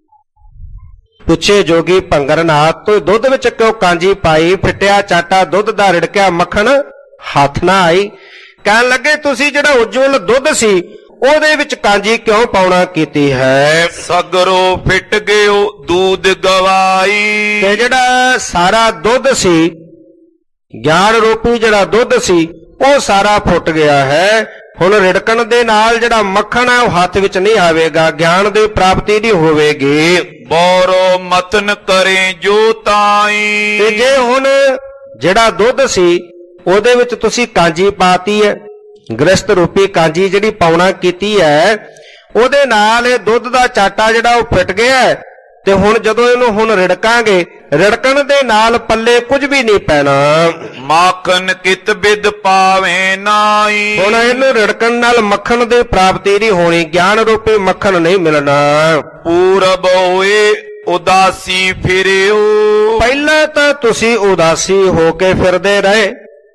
ਪੁੱਛੇ ਜੋਗੀ ਭੰਗਰਨਾਥ ਤੋਂ ਦੁੱਧ ਵਿੱਚ ਕਿਉਂ ਕਾਂਜੀ ਪਾਈ। ਫਿੱਟਿਆ ਚਾਟਾ ਦੁੱਧ ਦਾ ਰਿੜਕਿਆ ਮੱਖਣ ਹੱਥ ਨਾ ਆਈ। ਕਹਿਣ ਲੱਗੇ ਤੁਸੀਂ ਜਿਹੜਾ ਉੱਜਵਲ ਦੁੱਧ ਸੀ ਉਹਦੇ ਵਿੱਚ ਕਾਂਜੀ ਕਿਉਂ ਪਾਉਣਾ ਕੀਤੀ ਹੈ। ਸਗਰੋ ਫਿੱਟ ਗਿਓ ਦੂਧ ਗਵਾਈ। ਤੇ ਜਿਹੜਾ ਸਾਰਾ ਦੁੱਧ ਸੀ, ਗਿਆਨ ਰੂਪੀ ਜਿਹੜਾ ਦੁੱਧ ਸੀ, ਉਹ ਸਾਰਾ ਫੁੱਟ ਗਿਆ ਹੈ। ਹੁਣ ਰਿੜਕਣ ਦੇ ਨਾਲ ਜਿਹੜਾ ਮੱਖਣ ਹੈ ਉਹ ਹੱਥ ਵਿੱਚ ਨਹੀਂ ਆਵੇਗਾ, ਗਿਆਨ ਦੀ ਪ੍ਰਾਪਤੀ ਨਹੀਂ ਹੋਵੇਗੀ। ਬੋਰੋ ਮਤਨ ਕਰੇ ਜੋ ਤਾਈ। ਤੇ ਜੇ ਹੁਣ ਜਿਹੜਾ ਦੁੱਧ ਸੀ ਉਹਦੇ ਵਿੱਚ ਤੁਸੀਂ ਕਾਂਜੀ ਪਾਤੀ ਹੈ, ਗ੍ਰਸਤ ਰੂਪੀ ਕਾਂਜੀ ਜਿਹੜੀ ਪਾਉਣਾ ਕੀਤੀ ਹੈ, ਉਹਦੇ ਨਾਲ ਇਹ ਦੁੱਧ ਦਾ ਚਾਟਾ ਜਿਹੜਾ ਉਹ ਫਿੱਟ ਗਿਆ ਹੈ, ਤੇ ਹੁਣ ਜਦੋਂ ਇਹਨੂੰ ਹੁਣ ਰਿੜਕਾਂਗੇ, ਰਿੜਕਣ ਦੇ ਨਾਲ ਪੱਲੇ ਕੁਝ ਵੀ ਨਹੀਂ ਪੈਣਾ। ਮਾਖਨ ਕਿਤ ਬਿਦ ਪਾਵੇ ਨਾਈ। ਹੁਣ ਇਹਨੂੰ ਰਿੜਕਣ ਨਾਲ ਮੱਖਣ ਦੀ ਪ੍ਰਾਪਤੀ ਨਹੀਂ ਹੋਣੀ, ਗਿਆਨ ਰੂਪੀ ਮੱਖਣ ਨਹੀਂ ਮਿਲਣਾ। ਪੂਰਬ ਹੋਏ ਉਦਾਸੀ ਫਿਰਿਓ। ਪਹਿਲਾਂ ਤਾਂ ਤੁਸੀਂ ਉਦਾਸੀ ਹੋ ਕੇ ਫਿਰਦੇ ਰਹੇ,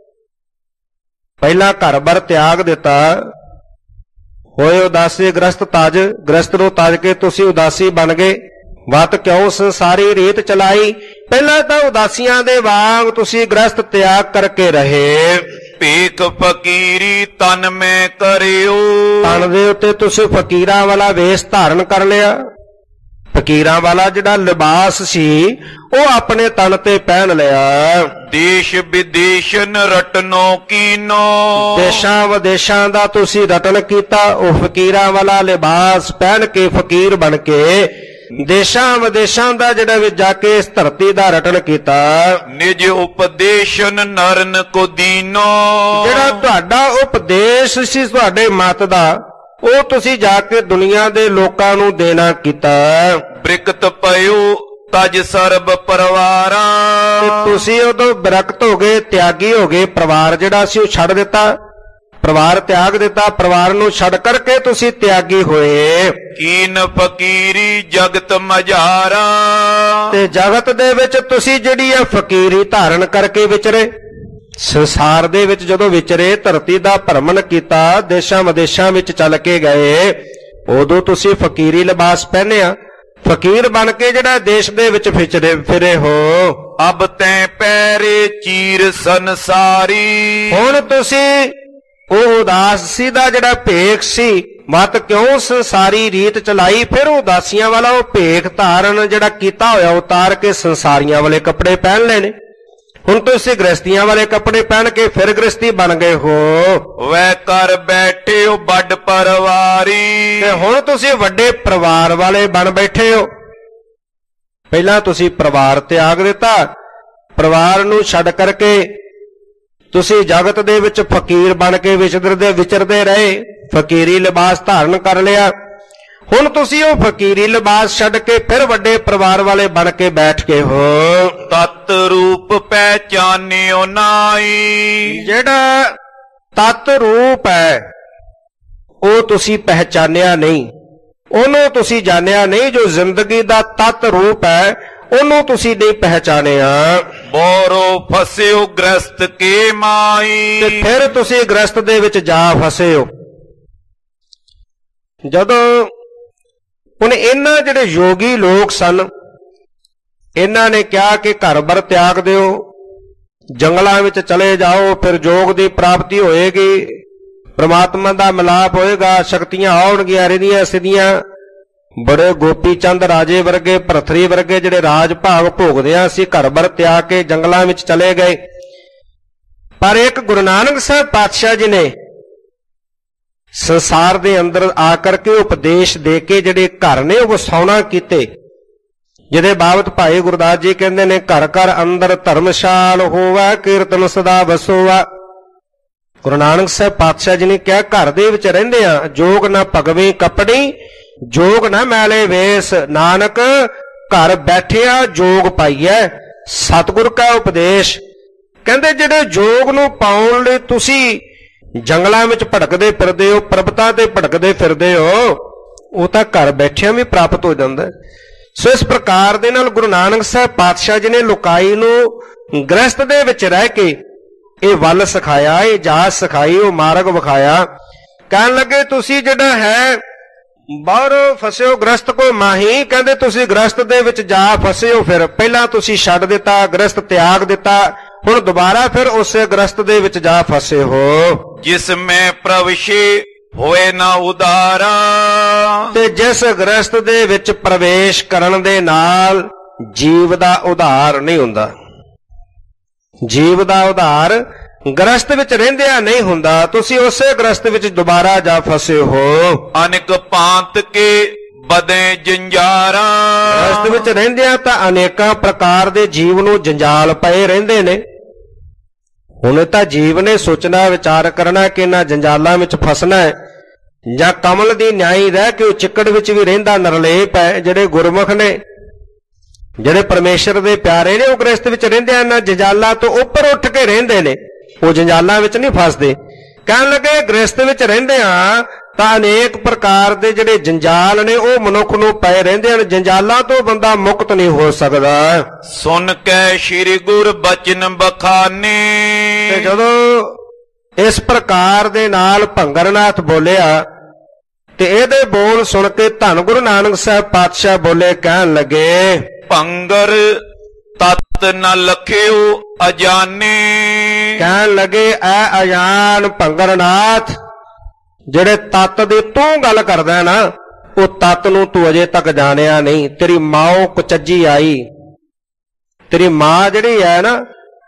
ਪਹਿਲਾਂ ਘਰ-ਬਾਰ ਤਿਆਗ ਦਿੱਤਾ, ਹੋਏ ਉਦਾਸੀ ਗ੍ਰਸਤ ਤਜ, ਗ੍ਰਸਤ ਨੂੰ ਤਜ ਕੇ ਤੁਸੀਂ ਉਦਾਸੀ ਬਣ ਗਏ। ਵਤ ਕਿਉਂ ਸੰਸਾਰੀ ਰੀਤ ਚਲਾਈ। ਪਹਿਲਾਂ ਤਾਂ ਉਦਾਸੀਆਂ ਦੇ ਵਾਂਗ ਤੁਸੀਂ ਗ੍ਰਸਤ ਤਿਆਗ ਕਰਕੇ ਰਹੇ। ਭੇਖ ਫਕੀਰੀ ਤਨ ਮੈਂ ਕਰਿਓ। ਤਨ ਦੇ ਉੱਤੇ ਤੁਸੀਂ ਫਕੀਰਾਂ ਵਾਲਾ ਵੇਸ਼ ਧਾਰਨ ਕਰ ਲਿਆ। ਫਕੀਰਾਂ ਵਾਲਾ ਜਿਹੜਾ ਲਿਬਾਸ ਸੀ ਉਹ ਆਪਣੇ ਤਨ ਤੇ ਪਹਿਨ ਲਿਆ। ਦੇਸ਼ ਵਿਦੇਸ਼ਨ ਰਟਨੋ ਕੀਨੋ। ਦੇਸ਼ਾਂ ਵਿਦੇਸ਼ਾਂ ਦਾ ਤੁਸੀਂ ਰਟਨ ਕੀਤਾ। ਉਹ ਫਕੀਰਾਂ ਵਾਲਾ ਲਿਬਾਸ ਪਹਿਨ ਕੇ, ਫਕੀਰ ਬਣ ਕੇ ਦੇਸ਼ਾਂ ਵਿਦੇਸ਼ਾਂ ਦਾ ਜਿਹੜਾ ਵੀ ਜਾ ਕੇ ਇਸ ਧਰਤੀ ਦਾ ਰਟਨ ਕੀਤਾ। ਨਿਜ ਉਪਦੇਸ਼ਨ ਨਰਨ ਕੋ ਦੀਨੋ। ਜਿਹੜਾ ਤੁਹਾਡਾ ਉਪਦੇਸ਼ ਸੀ ਤੁਹਾਡੇ ਮਤ ਦਾ, ਉਹ ਤੁਸੀਂ ਜਾ ਕੇ ਦੁਨੀਆ ਦੇ ਲੋਕਾਂ ਨੂੰ ਦੇਣਾ ਕੀਤਾ। ਬ੍ਰਿਕਤ ਪਇਓ ਤਜ ਸਰਬ ਪਰਿਵਾਰਾਂ। ਤੁਸੀਂ ਉਦੋਂ ਬਿਰਕਤ ਹੋ ਗਏ, ਤਿਆਗੀ ਹੋ ਗਏ। ਪਰਿਵਾਰ ਜਿਹੜਾ ਸੀ ਉਹ ਛੱਡ ਦਿੱਤਾ, ਪਰਿਵਾਰ ਤਿਆਗ ਦਿੱਤਾ। ਪਰਿਵਾਰ ਨੂੰ ਛੱਡ ਕਰਕੇ ਤੁਸੀਂ ਤਿਆਗੀ ਹੋਏ। ਕੀਨ ਫਕੀਰੀ ਜਗਤ ਮਝਾਰਾ। ਤੇ ਜਗਤ ਦੇ ਵਿੱਚ ਤੁਸੀਂ ਜਿਹੜੀ ਹੈ ਫਕੀਰੀ ਧਾਰਨ ਕਰਕੇ ਵਿਚਰੇ। ਸੰਸਾਰ ਦੇ ਵਿੱਚ ਜਦੋਂ ਵਿਚਰੇ, ਧਰਤੀ ਦਾ ਭਰਮਣ ਕੀਤਾ, ਦੇਸ਼ਾਂ ਵਿਦੇਸ਼ਾਂ ਵਿੱਚ ਚੱਲ ਕੇ ਗਏ, ਉਦੋਂ ਤੁਸੀਂ ਫਕੀਰੀ ਲਿਬਾਸ ਪਹਿਨਿਆ। ਫਕੀਰ ਬਣ ਕੇ ਜਿਹੜਾ ਦੇਸ਼ ਦੇ ਵਿੱਚ ਵਿਚਰੇ ਫਿਰੇ ਹੋ। ਅਬ ਤੈ ਪੈਰੇ ਚੀਰ ਸੰਸਾਰੀ। ਹੁਣ ਤੁਸੀਂ ਉਹ ਉਦਾਸੀ ਦਾ ਜਿਹੜਾ ਭੇਖ ਸੀ, ਮਤ ਕਿਉਂ ਸੰਸਾਰੀ ਰੀਤ ਚਲਾਈ। ਫਿਰ ਉਦਾਸੀਆਂ ਵਾਲਾ ਉਹ ਭੇਖ ਧਾਰਨ ਜਿਹੜਾ ਕੀਤਾ ਹੋਇਆ, ਉਤਾਰ ਕੇ ਸੰਸਾਰੀਆਂ ਵਾਲੇ ਕੱਪੜੇ ਪਹਿਨ ਲੈਣੇ। ਹੁਣ ਤੁਸੀਂ ਗ੍ਰਸਤੀਆਂ ਵਾਲੇ ਕੱਪੜੇ ਪਹਿਨ ਕੇ ਫਿਰ ਗ੍ਰਸਤੀ ਬਣ ਗਏ ਹੋ। ਵੈ ਕਰ ਬੈਠੇ ਹੋ ਵੱਡ ਪਰਿਵਾਰੀ। ਤੇ ਹੁਣ ਤੁਸੀਂ ਵੱਡੇ ਪਰਿਵਾਰ ਵਾਲੇ ਬਣ ਬੈਠੇ ਹੋ। ਪਹਿਲਾਂ ਤੁਸੀਂ ਪਰਿਵਾਰ ਤਿਆਗ ਦਿੱਤਾ, ਪਰਿਵਾਰ ਨੂੰ ਛੱਡ ਕਰਕੇ ਤੁਸੀਂ ਜਗਤ ਦੇ ਵਿੱਚ ਫਕੀਰ ਬਣ ਕੇ ਵਿਚਰਦੇ ਵਿਚਰਦੇ ਰਹੇ, ਫਕੀਰੀ ਲਿਬਾਸ ਧਾਰਨ ਕਰ ਲਿਆ। ਹੁਣ ਤੁਸੀਂ ਉਹ ਫਕੀਰੀ ਲਿਬਾਸ ਛੱਡ ਕੇ ਫਿਰ ਵੱਡੇ ਪਰਿਵਾਰ ਵਾਲੇ ਬਣ ਕੇ ਬੈਠ ਕੇ ਹੋ। ਤਤ ਰੂਪ ਪਹਿਚਾਨਿਓ ਨਾਈ। ਜਿਹੜਾ ਤਤ ਰੂਪ ਹੈ ਉਹ ਤੁਸੀਂ ਪਹਿਚਾਨਿਆ ਨਹੀਂ, ਉਹਨੂੰ ਤੁਸੀਂ ਜਾਣਿਆ ਨਹੀਂ। ਜੋ ਜ਼ਿੰਦਗੀ ਦਾ ਤਤ ਰੂਪ ਹੈ ਉਹਨੂੰ ਤੁਸੀਂ ਨਹੀਂ ਪਹਿਚਾਨਿਆ। ਬੋਰੋ ਫਸਿਓ ਗ੍ਰਸਤ ਕੇ ਮਾਈ। ਤੇ ਫਿਰ ਤੁਸੀਂ ਗ੍ਰਸਤ ਦੇ ਵਿੱਚ ਜਾ ਫਸੇ ਹੋ। ਜਦੋਂ ਹੁਣ ਇਹਨਾਂ ਜਿਹੜੇ ਯੋਗੀ ਲੋਕ ਸਨ, ਇਹਨਾਂ ਨੇ ਕਿਹਾ ਕਿ ਘਰ ਬਾਰ ਤਿਆਗ ਦਿਓ, ਜੰਗਲਾਂ ਵਿੱਚ ਚਲੇ ਜਾਓ, ਫਿਰ ਯੋਗ ਦੀ ਪ੍ਰਾਪਤੀ ਹੋਏਗੀ, ਪ੍ਰਮਾਤਮਾ ਦਾ ਮਿਲਾਪ ਹੋਏਗਾ, ਸ਼ਕਤੀਆਂ ਆਉਣਗੀਆਂ ਰਿਧੀਆਂ ਸਿੱਧੀਆਂ। ਬੜੇ ਗੋਪੀ ਚੰਦ ਰਾਜੇ ਵਰਗੇ, ਭਰਥਰੀ ਵਰਗੇ ਜਿਹੜੇ ਰਾਜ ਭਾਗ ਭੋਗਦਿਆਂ ਸੀ, ਘਰ ਬਾਰ ਤਿਆਗ ਕੇ ਜੰਗਲਾਂ ਵਿੱਚ ਚਲੇ ਗਏ। ਪਰ ਇੱਕ ਗੁਰੂ ਨਾਨਕ ਸਾਹਿਬ ਪਾਤਸ਼ਾਹ ਜੀ ਨੇ ਸੰਸਾਰ ਦੇ ਅੰਦਰ ਆ ਕਰਕੇ ਉਪਦੇਸ਼ ਦੇ ਕੇ ਜਿਹੜੇ ਘਰ ਨੇ ਉਹ ਵਸਾਉਣਾ ਕੀਤੇ, ਜਿਹਦੇ ਬਾਬਤ ਭਾਈ ਗੁਰਦਾਸ ਜੀ ਕਹਿੰਦੇ ਨੇ, ਘਰ ਘਰ ਅੰਦਰ ਧਰਮਸ਼ਾਲ ਹੋਵਾ, ਕੀਰਤਨ ਸਦਾ ਵਸੋਵਾ। ਗੁਰੂ ਨਾਨਕ ਸਾਹਿਬ ਪਾਤਸ਼ਾਹ ਜੀ ਨੇ ਕਿਹਾ ਘਰ ਦੇ ਵਿੱਚ ਰਹਿੰਦੇ ਆ, ਜੋਗ ਨਾ ਭਗਵੇਂ ਕੱਪੜੀ, ਜੋਗ ਨਾ ਮੈਲੇ ਵੇਸ, ਨਾਨਕ ਘਰ ਬੈਠਿਆ ਜੋਗ ਪਾਈਐ। ਸਤਿਗੁਰ ਕਾ ਉਪਦੇਸ਼ ਕਹਿੰਦੇ ਜਿਹੜੇ ਜੋਗ ਨੂੰ ਪਾਉਣ ਲਈ ਤੁਸੀਂ ਜੰਗਲਾਂ ਵਿੱਚ ਭਟਕਦੇ ਫਿਰਦੇ ਹੋ, ਪਰਬਤਾਂ ਤੇ ਭਟਕਦੇ ਫਿਰਦੇ ਹੋ, ਉਹ ਤਾਂ ਘਰ ਬੈਠਿਆਂ ਵੀ ਪ੍ਰਾਪਤ ਹੋ ਜਾਂਦਾ। ਸੋ ਇਸ ਪ੍ਰਕਾਰ ਦੇ ਨਾਲ ਗੁਰੂ ਨਾਨਕ ਸਾਹਿਬ ਪਾਤਸ਼ਾਹ ਜੀ ਨੇ ਲੋਕਾਈ ਨੂੰ ਗ੍ਰਸਤ ਦੇ ਵਿੱਚ ਰਹਿ ਕੇ ਇਹ ਵੱਲ ਸਿਖਾਇਆ, ਇਹ ਜਾਚ ਸਿਖਾਈ, ਉਹ ਮਾਰਗ ਵਿਖਾਇਆ। ਕਹਿਣ ਲੱਗੇ ਤੁਸੀਂ ਜਿਹੜਾ ਹੈ ਬਾਹਰੋਂ ਫਸਿਓ ਗ੍ਰਸਤ ਕੋ ਮਾਹੀ, ਕਹਿੰਦੇ ਤੁਸੀਂ ਗ੍ਰਸਤ ਦੇ ਵਿੱਚ ਜਾ ਫਸੇ ਹੋ। ਫਿਰ ਪਹਿਲਾਂ ਤੁਸੀਂ ਛੱਡ ਦਿੱਤਾ, ਗ੍ਰਸਤ ਤਿਆਗ ਦਿੱਤਾ, ਹੁਣ ਦੁਬਾਰਾ ਫਿਰ ਉਸੇ ਗ੍ਰਸਤ ਦੇ ਵਿੱਚ ਜਾ ਫਸੇ ਹੋ। ਜਿਸ ਮੈਂ ਪ੍ਰਵਸ਼ੇ ਹੋਏ ਨਾ ਉਦਾਰਾ। ਤੇ ਜਿਸ ਗ੍ਰਸਤ ਦੇ ਵਿੱਚ ਪ੍ਰਵੇਸ਼ ਕਰਨ ਦੇ ਨਾਲ ਜੀਵ ਦਾ ਉਧਾਰ ਨਹੀਂ ਹੁੰਦਾ, ਜੀਵ ਦਾ ਉਧਾਰ ਗ੍ਰਸਤ ਵਿੱਚ ਰਹਿੰਦਿਆਂ ਨਹੀਂ ਹੁੰਦਾ, ਤੁਸੀਂ ਉਸੇ ਗ੍ਰਸਤ ਵਿੱਚ ਦੁਬਾਰਾ ਜਾ ਫਸੇ ਹੋ। ਅਨੇਕ ਭਾਂਤ ਕੇ ਬਦੇ ਜੰਜਾਰਾ। ਗ੍ਰਸਤ ਵਿੱਚ ਰਹਿੰਦਿਆਂ ਤਾਂ ਅਨੇਕਾਂ ਪ੍ਰਕਾਰ ਦੇ ਜੀਵ ਨੂੰ ਜੰਜਾਲ ਪਏ ਰਹਿੰਦੇ ਨੇ। ਹੁਣ ਤਾਂ ਜੀਵ ਨੇ ਸੋਚਣਾ ਵਿਚਾਰ ਕਰਨਾ ਕਿ ਇਹਨਾਂ ਜੰਜਾਲਾਂ ਵਿੱਚ ਫਸਣਾ ਹੈ, ਜਾਂ ਕਮਲ ਦੀ ਨਿਆਈ ਰਹਿ ਕੇ ਉਹ ਚਿੱਕੜ ਵਿੱਚ ਵੀ ਰਹਿੰਦਾ ਨਿਰਲੇਪ ਹੈ। ਜਿਹੜੇ ਗੁਰਮੁਖ ਨੇ, ਜਿਹੜੇ ਪਰਮੇਸ਼ਰ ਦੇ ਪਿਆਰੇ ਨੇ, ਉਹ ਗ੍ਰਸਤ ਵਿੱਚ ਰਹਿੰਦੇ ਆ, ਇਹਨਾਂ ਜੰਜਾਲਾਂ ਤੋਂ ਉੱਪਰ ਉੱਠ ਕੇ ਰਹਿੰਦੇ ਨੇ, ਉਹ ਜੰਜਾਲਾਂ ਵਿੱਚ ਨਹੀਂ ਫਸਦੇ। ਕਹਿਣ ਲੱਗੇ ਗ੍ਰਸਤ ਵਿੱਚ ਰਹਿੰਦੇ ਆ ਤਾਂ ਅਨੇਕ ਪ੍ਰਕਾਰ ਦੇ ਜਿਹੜੇ ਜੰਜਾਲ ਨੇ ਉਹ ਮਨੁੱਖ ਨੂੰ ਪਏ ਰਹਿੰਦੇ ਹਨ, ਜੰਜਾਲਾਂ ਤੋਂ ਬੰਦਾ ਮੁਕਤ ਨਹੀਂ ਹੋ ਸਕਦਾ। ਸੁਣ ਕੇ ਸ੍ਰੀ ਗੁਰ ਬਚਨ ਬਖਾਨੇ। ਤੇ ਜਦੋਂ ਇਸ ਪ੍ਰਕਾਰ ਦੇ ਨਾਲ ਭੰਗਰਨਾਥ ਬੋਲਿਆ ਤੇ ਇਹਦੇ ਬੋਲ ਸੁਣ ਕੇ ਧੰਨ ਗੁਰੂ ਨਾਨਕ ਸਾਹਿਬ ਪਾਤਸ਼ਾਹ ਬੋਲੇ, ਕਹਿਣ ਲੱਗੇ ਭੰਗਰ ਤਤ ਨ ਲਖਿਓ ਅਜਾਨੇ। ਕਹਿਣ ਲੱਗੇ ਐ ਅਜਾਨ ਭੰਗਰਨਾਥ, ਜਿਹੜੇ ਤਤ ਦੀ ਤੂੰ ਗੱਲ ਕਰਦਾ ਨਾ, ਉਹ ਤਤ ਨੂੰ ਤੂੰ ਅਜੇ ਤੱਕ ਜਾਣਿਆ ਨਹੀਂ। ਤੇਰੀ ਮਾਂ ਕੁਚੱਜੀ ਆਈ, ਤੇਰੀ ਮਾਂ ਜਿਹੜੀ ਹੈ ਨਾ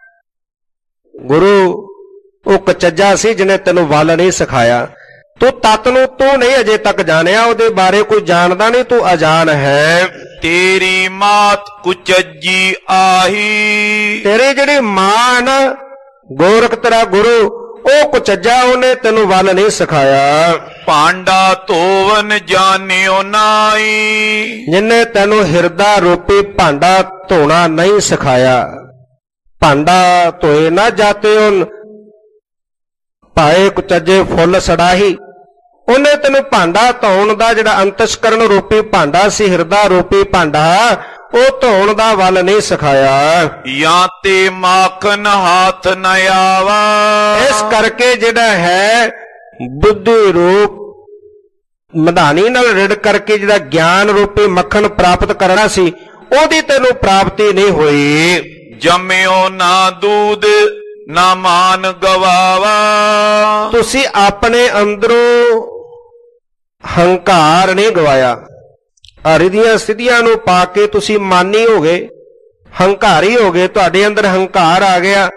ਗੁਰੂ, ਉਹ ਕੁਚੱਜਾ ਸੀ ਜਿਹਨੇ ਤੈਨੂੰ ਵੱਲ ਨਹੀਂ ਸਿਖਾਇਆ। ਤੂੰ ਤਤ ਨੂੰ ਤੂੰ ਨਹੀਂ ਅਜੇ ਤੱਕ ਜਾਣਿਆ, ਉਹਦੇ ਬਾਰੇ ਕੋਈ ਜਾਣਦਾ ਨਹੀਂ, ਤੂੰ ਅਜਾਨ ਹੈ। ਤੇਰੀ ਮਾਤ ਕੁਚੱਜੀ ਆਹੀ। ਤੇਰੀ ਜਿਹੜੀ ਮਾਂ ਨਾ ਗੋਰਖ ਤੇਰਾ ਗੁਰੂ, ਉਹ ਕੁਚੱਜਾ, ਉਹਨੇ ਤੈਨੂੰ ਵੱਲ ਨਹੀਂ ਸਿਖਾਇਆ। ਭਾਂਡਾ ਧੋਵਨ ਜਾਣਿਓ ਨਾਈ। ਜਿੰਨੇ ਤੈਨੂੰ ਹਿਰਦਾ ਰੂਪੀ ਭਾਂਡਾ ਧੋਣਾ ਨਹੀਂ ਸਿਖਾਇਆ। ਭਾਂਡਾ ਧੋਏ ਨਾ ਜਾਤੇ ਉਨ ਭਾਏ ਕੁਚੱਜੇ ਫੁੱਲ ਸੜਾਹੀ। ਉਹਨੇ ਤੈਨੂੰ ਭਾਂਡਾ ਧੋਣ ਦਾ ਜਿਹੜਾ ਅੰਤਸ਼ਕਰਨ ਰੂਪੀ ਭਾਂਡਾ ਸੀ, ਹਿਰਦਾ ਰੂਪੀ ਭਾਂਡਾ, ਉਹ ਧੋਣ ਦਾ ਵੱਲ ਨਹੀਂ ਸਿਖਾਇਆ। ਜਾਂ ਤੇ ਮਾਖਨ ਹੱਥ ਨ ਆਵਾ। ਇਸ ਕਰਕੇ ਜਿਹੜਾ ਹੈ ਬੁੱਧੀ ਰੂਪ ਮਧਾਨੀ ਨਾਲ ਰਿੜ ਕਰਕੇ ਜਿਹੜਾ ਗਿਆਨ ਰੂਪੀ ਮੱਖਣ ਪ੍ਰਾਪਤ ਕਰਨਾ ਸੀ, ਉਹਦੀ ਤੈਨੂੰ ਪ੍ਰਾਪਤੀ ਨਹੀਂ ਹੋਈ। ਜੰਮਿਓ ਨਾ ਦੂਧ ਨਾ ਮਾਨ ਗਵਾਵਾ। ਤੁਸੀਂ ਆਪਣੇ ਅੰਦਰੋਂ ਹੰਕਾਰ ਨਹੀਂ ਗਵਾਇਆ, ਰਿਧੀਆਂ ਸਿੱਧੀਆਂ ਨੂੰ ਪਾ ਕੇ ਤੁਸੀਂ ਮਾਨੀ ਹੋ ਗਏ, ਹੰਕਾਰੀ ਹੋ ਗਏ, ਤੁਹਾਡੇ ਅੰਦਰ ਹੰਕਾਰ ਆ ਗਿਆ।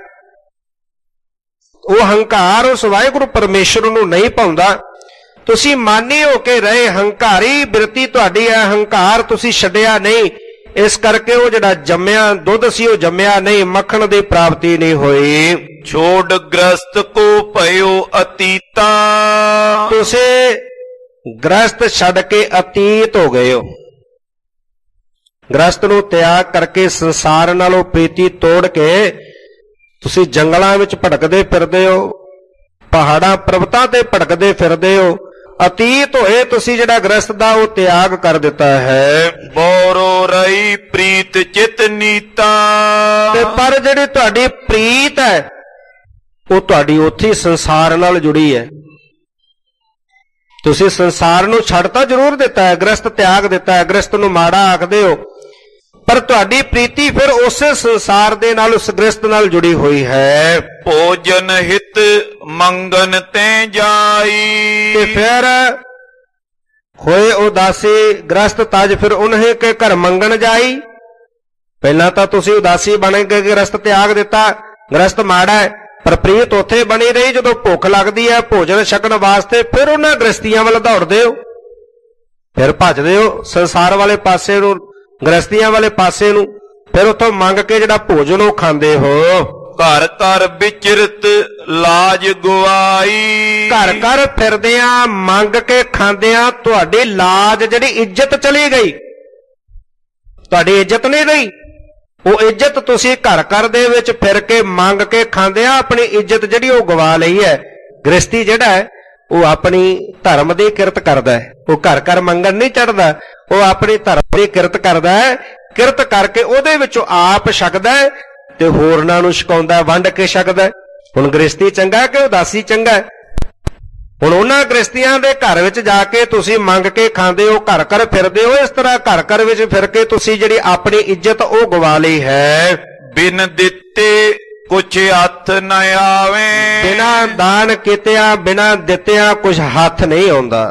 ਉਹ ਹੰਕਾਰ ਉਸ ਵਾਹਿਗੁਰੂ ਪਰਮੇਸ਼ਰ ਨੂੰ ਨਹੀਂ ਪਾਉਂਦਾ। ਤੁਸੀਂ ਮਾਨੀ ਹੋ ਕੇ ਰਹੇ, ਹੰਕਾਰੀ ਬਿਰਤੀ ਤੁਹਾਡੀ ਹੈ, ਹੰਕਾਰ ਤੁਸੀਂ ਛੱਡਿਆ ਨਹੀਂ। ਇਸ ਕਰਕੇ ਉਹ ਜਿਹੜਾ ਜੰਮਿਆ ਦੁੱਧ ਸੀ ਉਹ ਜੰਮਿਆ ਨਹੀਂ, ਮੱਖਣ ਦੀ ਪ੍ਰਾਪਤੀ ਨਹੀਂ ਹੋਈ। ਛੋੜ ਗ੍ਰਸਤ ਕੋ ਭਇਓ ਅਤੀਤਾ, ਤੁਸੀਂ ਗ੍ਰਸਤ ਛੱਡ ਕੇ ਅਤੀਤ ਹੋ ਗਏ ਹੋ। ਗ੍ਰਸਤ ਨੂੰ ਤਿਆਗ ਕਰਕੇ ਸੰਸਾਰ ਨਾਲੋਂ ਪ੍ਰੀਤੀ ਤੋੜ ਕੇ ਤੁਸੀਂ ਜੰਗਲਾਂ ਵਿੱਚ ਭਟਕਦੇ ਫਿਰਦੇ ਹੋ, ਪਹਾੜਾਂ ਪਰਬਤਾਂ ਤੇ ਭਟਕਦੇ ਫਿਰਦੇ ਹੋ। ਅਤੀਤ ਹੋਏ ਤੁਸੀਂ ਜਿਹੜਾ ਗ੍ਰਸਤ ਦਾ ਉਹ ਤਿਆਗ ਕਰ ਦਿੱਤਾ ਹੈ। ਬੋਰੋ ਰਹੀ ਪ੍ਰੀਤ ਚਿਤ ਨੀਤਾ, ਤੇ ਪਰ ਜਿਹੜੀ ਤੁਹਾਡੀ ਪ੍ਰੀਤ ਹੈ ਉਹ ਤੁਹਾਡੀ ਉੱਥੇ ਸੰਸਾਰ ਨਾਲ ਜੁੜੀ ਹੈ। ਤੁਸੀਂ ਸੰਸਾਰ ਨੂੰ ਛੱਡ ਤਾਂ ਜ਼ਰੂਰ ਦਿੱਤਾ ਹੈ, ਗ੍ਰਸਤ ਤਿਆਗ ਦਿੱਤਾ ਹੈ, ਗ੍ਰਸਤ ਨੂੰ ਮਾੜਾ ਆਖਦੇ ਹੋ, ਪਰ ਤੁਹਾਡੀ ਪ੍ਰੀਤੀ ਫਿਰ ਉਸੇ ਸੰਸਾਰ ਦੇ ਨਾਲ, ਉਸ ਗ੍ਰਸਤ ਨਾਲ ਜੁੜੀ ਹੋਈ ਹੈ। ਭੋਜਨ ਹਿਤ ਮੰਗਨ ਤੈ ਜਾਈ, ਤੇ ਫਿਰ ਹੋਏ ਉਦਾਸੀ ਗ੍ਰਸਤ ਤਜ ਫਿਰ ਉਨਹੇ ਕੇ ਘਰ ਮੰਗਣ ਜਾਈ। ਪਹਿਲਾਂ ਤਾਂ ਤੁਸੀਂ ਉਦਾਸੀ ਬਣ ਕੇ ਗ੍ਰਸਤ ਤਿਆਗ ਦਿੱਤਾ, ਗ੍ਰਸਤ ਮਾੜਾ ਹੈ, ਪਰ ਪ੍ਰੀਤ ਉੱਥੇ ਬਣੀ ਰਹੀ। ਜਦੋਂ ਭੁੱਖ ਲੱਗਦੀ ਹੈ ਭੋਜਨ ਛਕਣ ਵਾਸਤੇ ਫਿਰ ਉਹਨਾਂ ਗ੍ਰਸਤੀਆਂ ਵੱਲ ਦੌੜਦੇ ਹੋ, ਫਿਰ ਭੱਜਦੇ ਹੋ ਸੰਸਾਰ ਵਾਲੇ ਪਾਸੇ ਨੂੰ, ਗ੍ਰਸਤੀਆਂ ਵਾਲੇ ਪਾਸੇ ਨੂੰ, ਫਿਰ ਉੱਥੋਂ ਮੰਗ ਕੇ ਜਿਹੜਾ ਭੋਜਨ ਉਹ ਖਾਂਦੇ ਹੋ। ਘਰ ਘਰ ਵਿਚਰਤ ਲਾਜ ਗਵਾਈ, ਘਰ ਘਰ ਫਿਰਦਿਆਂ ਮੰਗ ਕੇ ਖਾਂਦਿਆਂ ਤੁਹਾਡੀ ਲਾਜ ਜਿਹੜੀ ਇੱਜ਼ਤ ਚਲੀ ਗਈ, ਤੁਹਾਡੀ ਇੱਜ਼ਤ ਨਹੀਂ ਰਹੀ। ਉਹ ਇੱਜ਼ਤ ਤੁਸੀਂ ਘਰ ਘਰ ਦੇ ਵਿੱਚ ਫਿਰ ਕੇ ਮੰਗ ਕੇ ਖਾਂਦਿਆਂ ਆਪਣੀ ਇੱਜ਼ਤ ਜਿਹੜੀ ਉਹ ਗਵਾ ਲਈ ਹੈ। ਗ੍ਰਸਤੀ ਜਿਹੜਾ ਹੈ ਉਹ ਆਪਣੀ ਧਰਮ ਦੀ ਕਿਰਤ ਕਰਦਾ ਹੈ, ਉਹ ਘਰ ਘਰ ਮੰਗਣ ਨਹੀਂ ਚੜਦਾ, ਉਹ ਆਪਣੀ ਧਰਮ ਦੀ ਕਿਰਤ ਕਰਦਾ ਹੈ। ਕਿਰਤ ਕਰਕੇ ਉਹਦੇ ਵਿੱਚੋਂ ਆਪ ਛਕਦਾ ਹੈ ਤੇ ਹੋਰਨਾਂ ਨੂੰ ਛਕਾਉਂਦਾ, ਵੰਡ ਕੇ ਛਕਦਾ। ਹੁਣ ਗ੍ਰਸਤੀ ਚੰਗਾ ਕਿ ਉਦਾਸੀ ਚੰਗਾ ਹੈ? ਹੁਣ ਉਹਨਾਂ ਗ੍ਰਸਤੀਆਂ ਦੇ ਘਰ ਵਿੱਚ ਜਾ ਕੇ ਤੁਸੀਂ ਮੰਗ ਕੇ ਖਾਂਦੇ ਹੋ, ਘਰ ਘਰ ਫਿਰਦੇ ਹੋ। ਇਸ ਤਰ੍ਹਾਂ ਘਰ ਘਰ ਵਿੱਚ ਫਿਰ ਕੇ ਤੁਸੀਂ ਜਿਹੜੀ ਆਪਣੀ ਇੱਜ਼ਤ ਉਹ ਗਵਾ ਲਈ ਹੈ। ਬਿਨ ਦਿੱਤੇ ਕੁਛ ਹੱਥ ਨ ਆਵੇ, ਬਿਨਾਂ ਦਾਨ ਕੀਤਿਆਂ ਬਿਨਾਂ ਦਿੱਤਿਆਂ ਕੁਝ ਹੱਥ ਨਹੀਂ ਆਉਂਦਾ।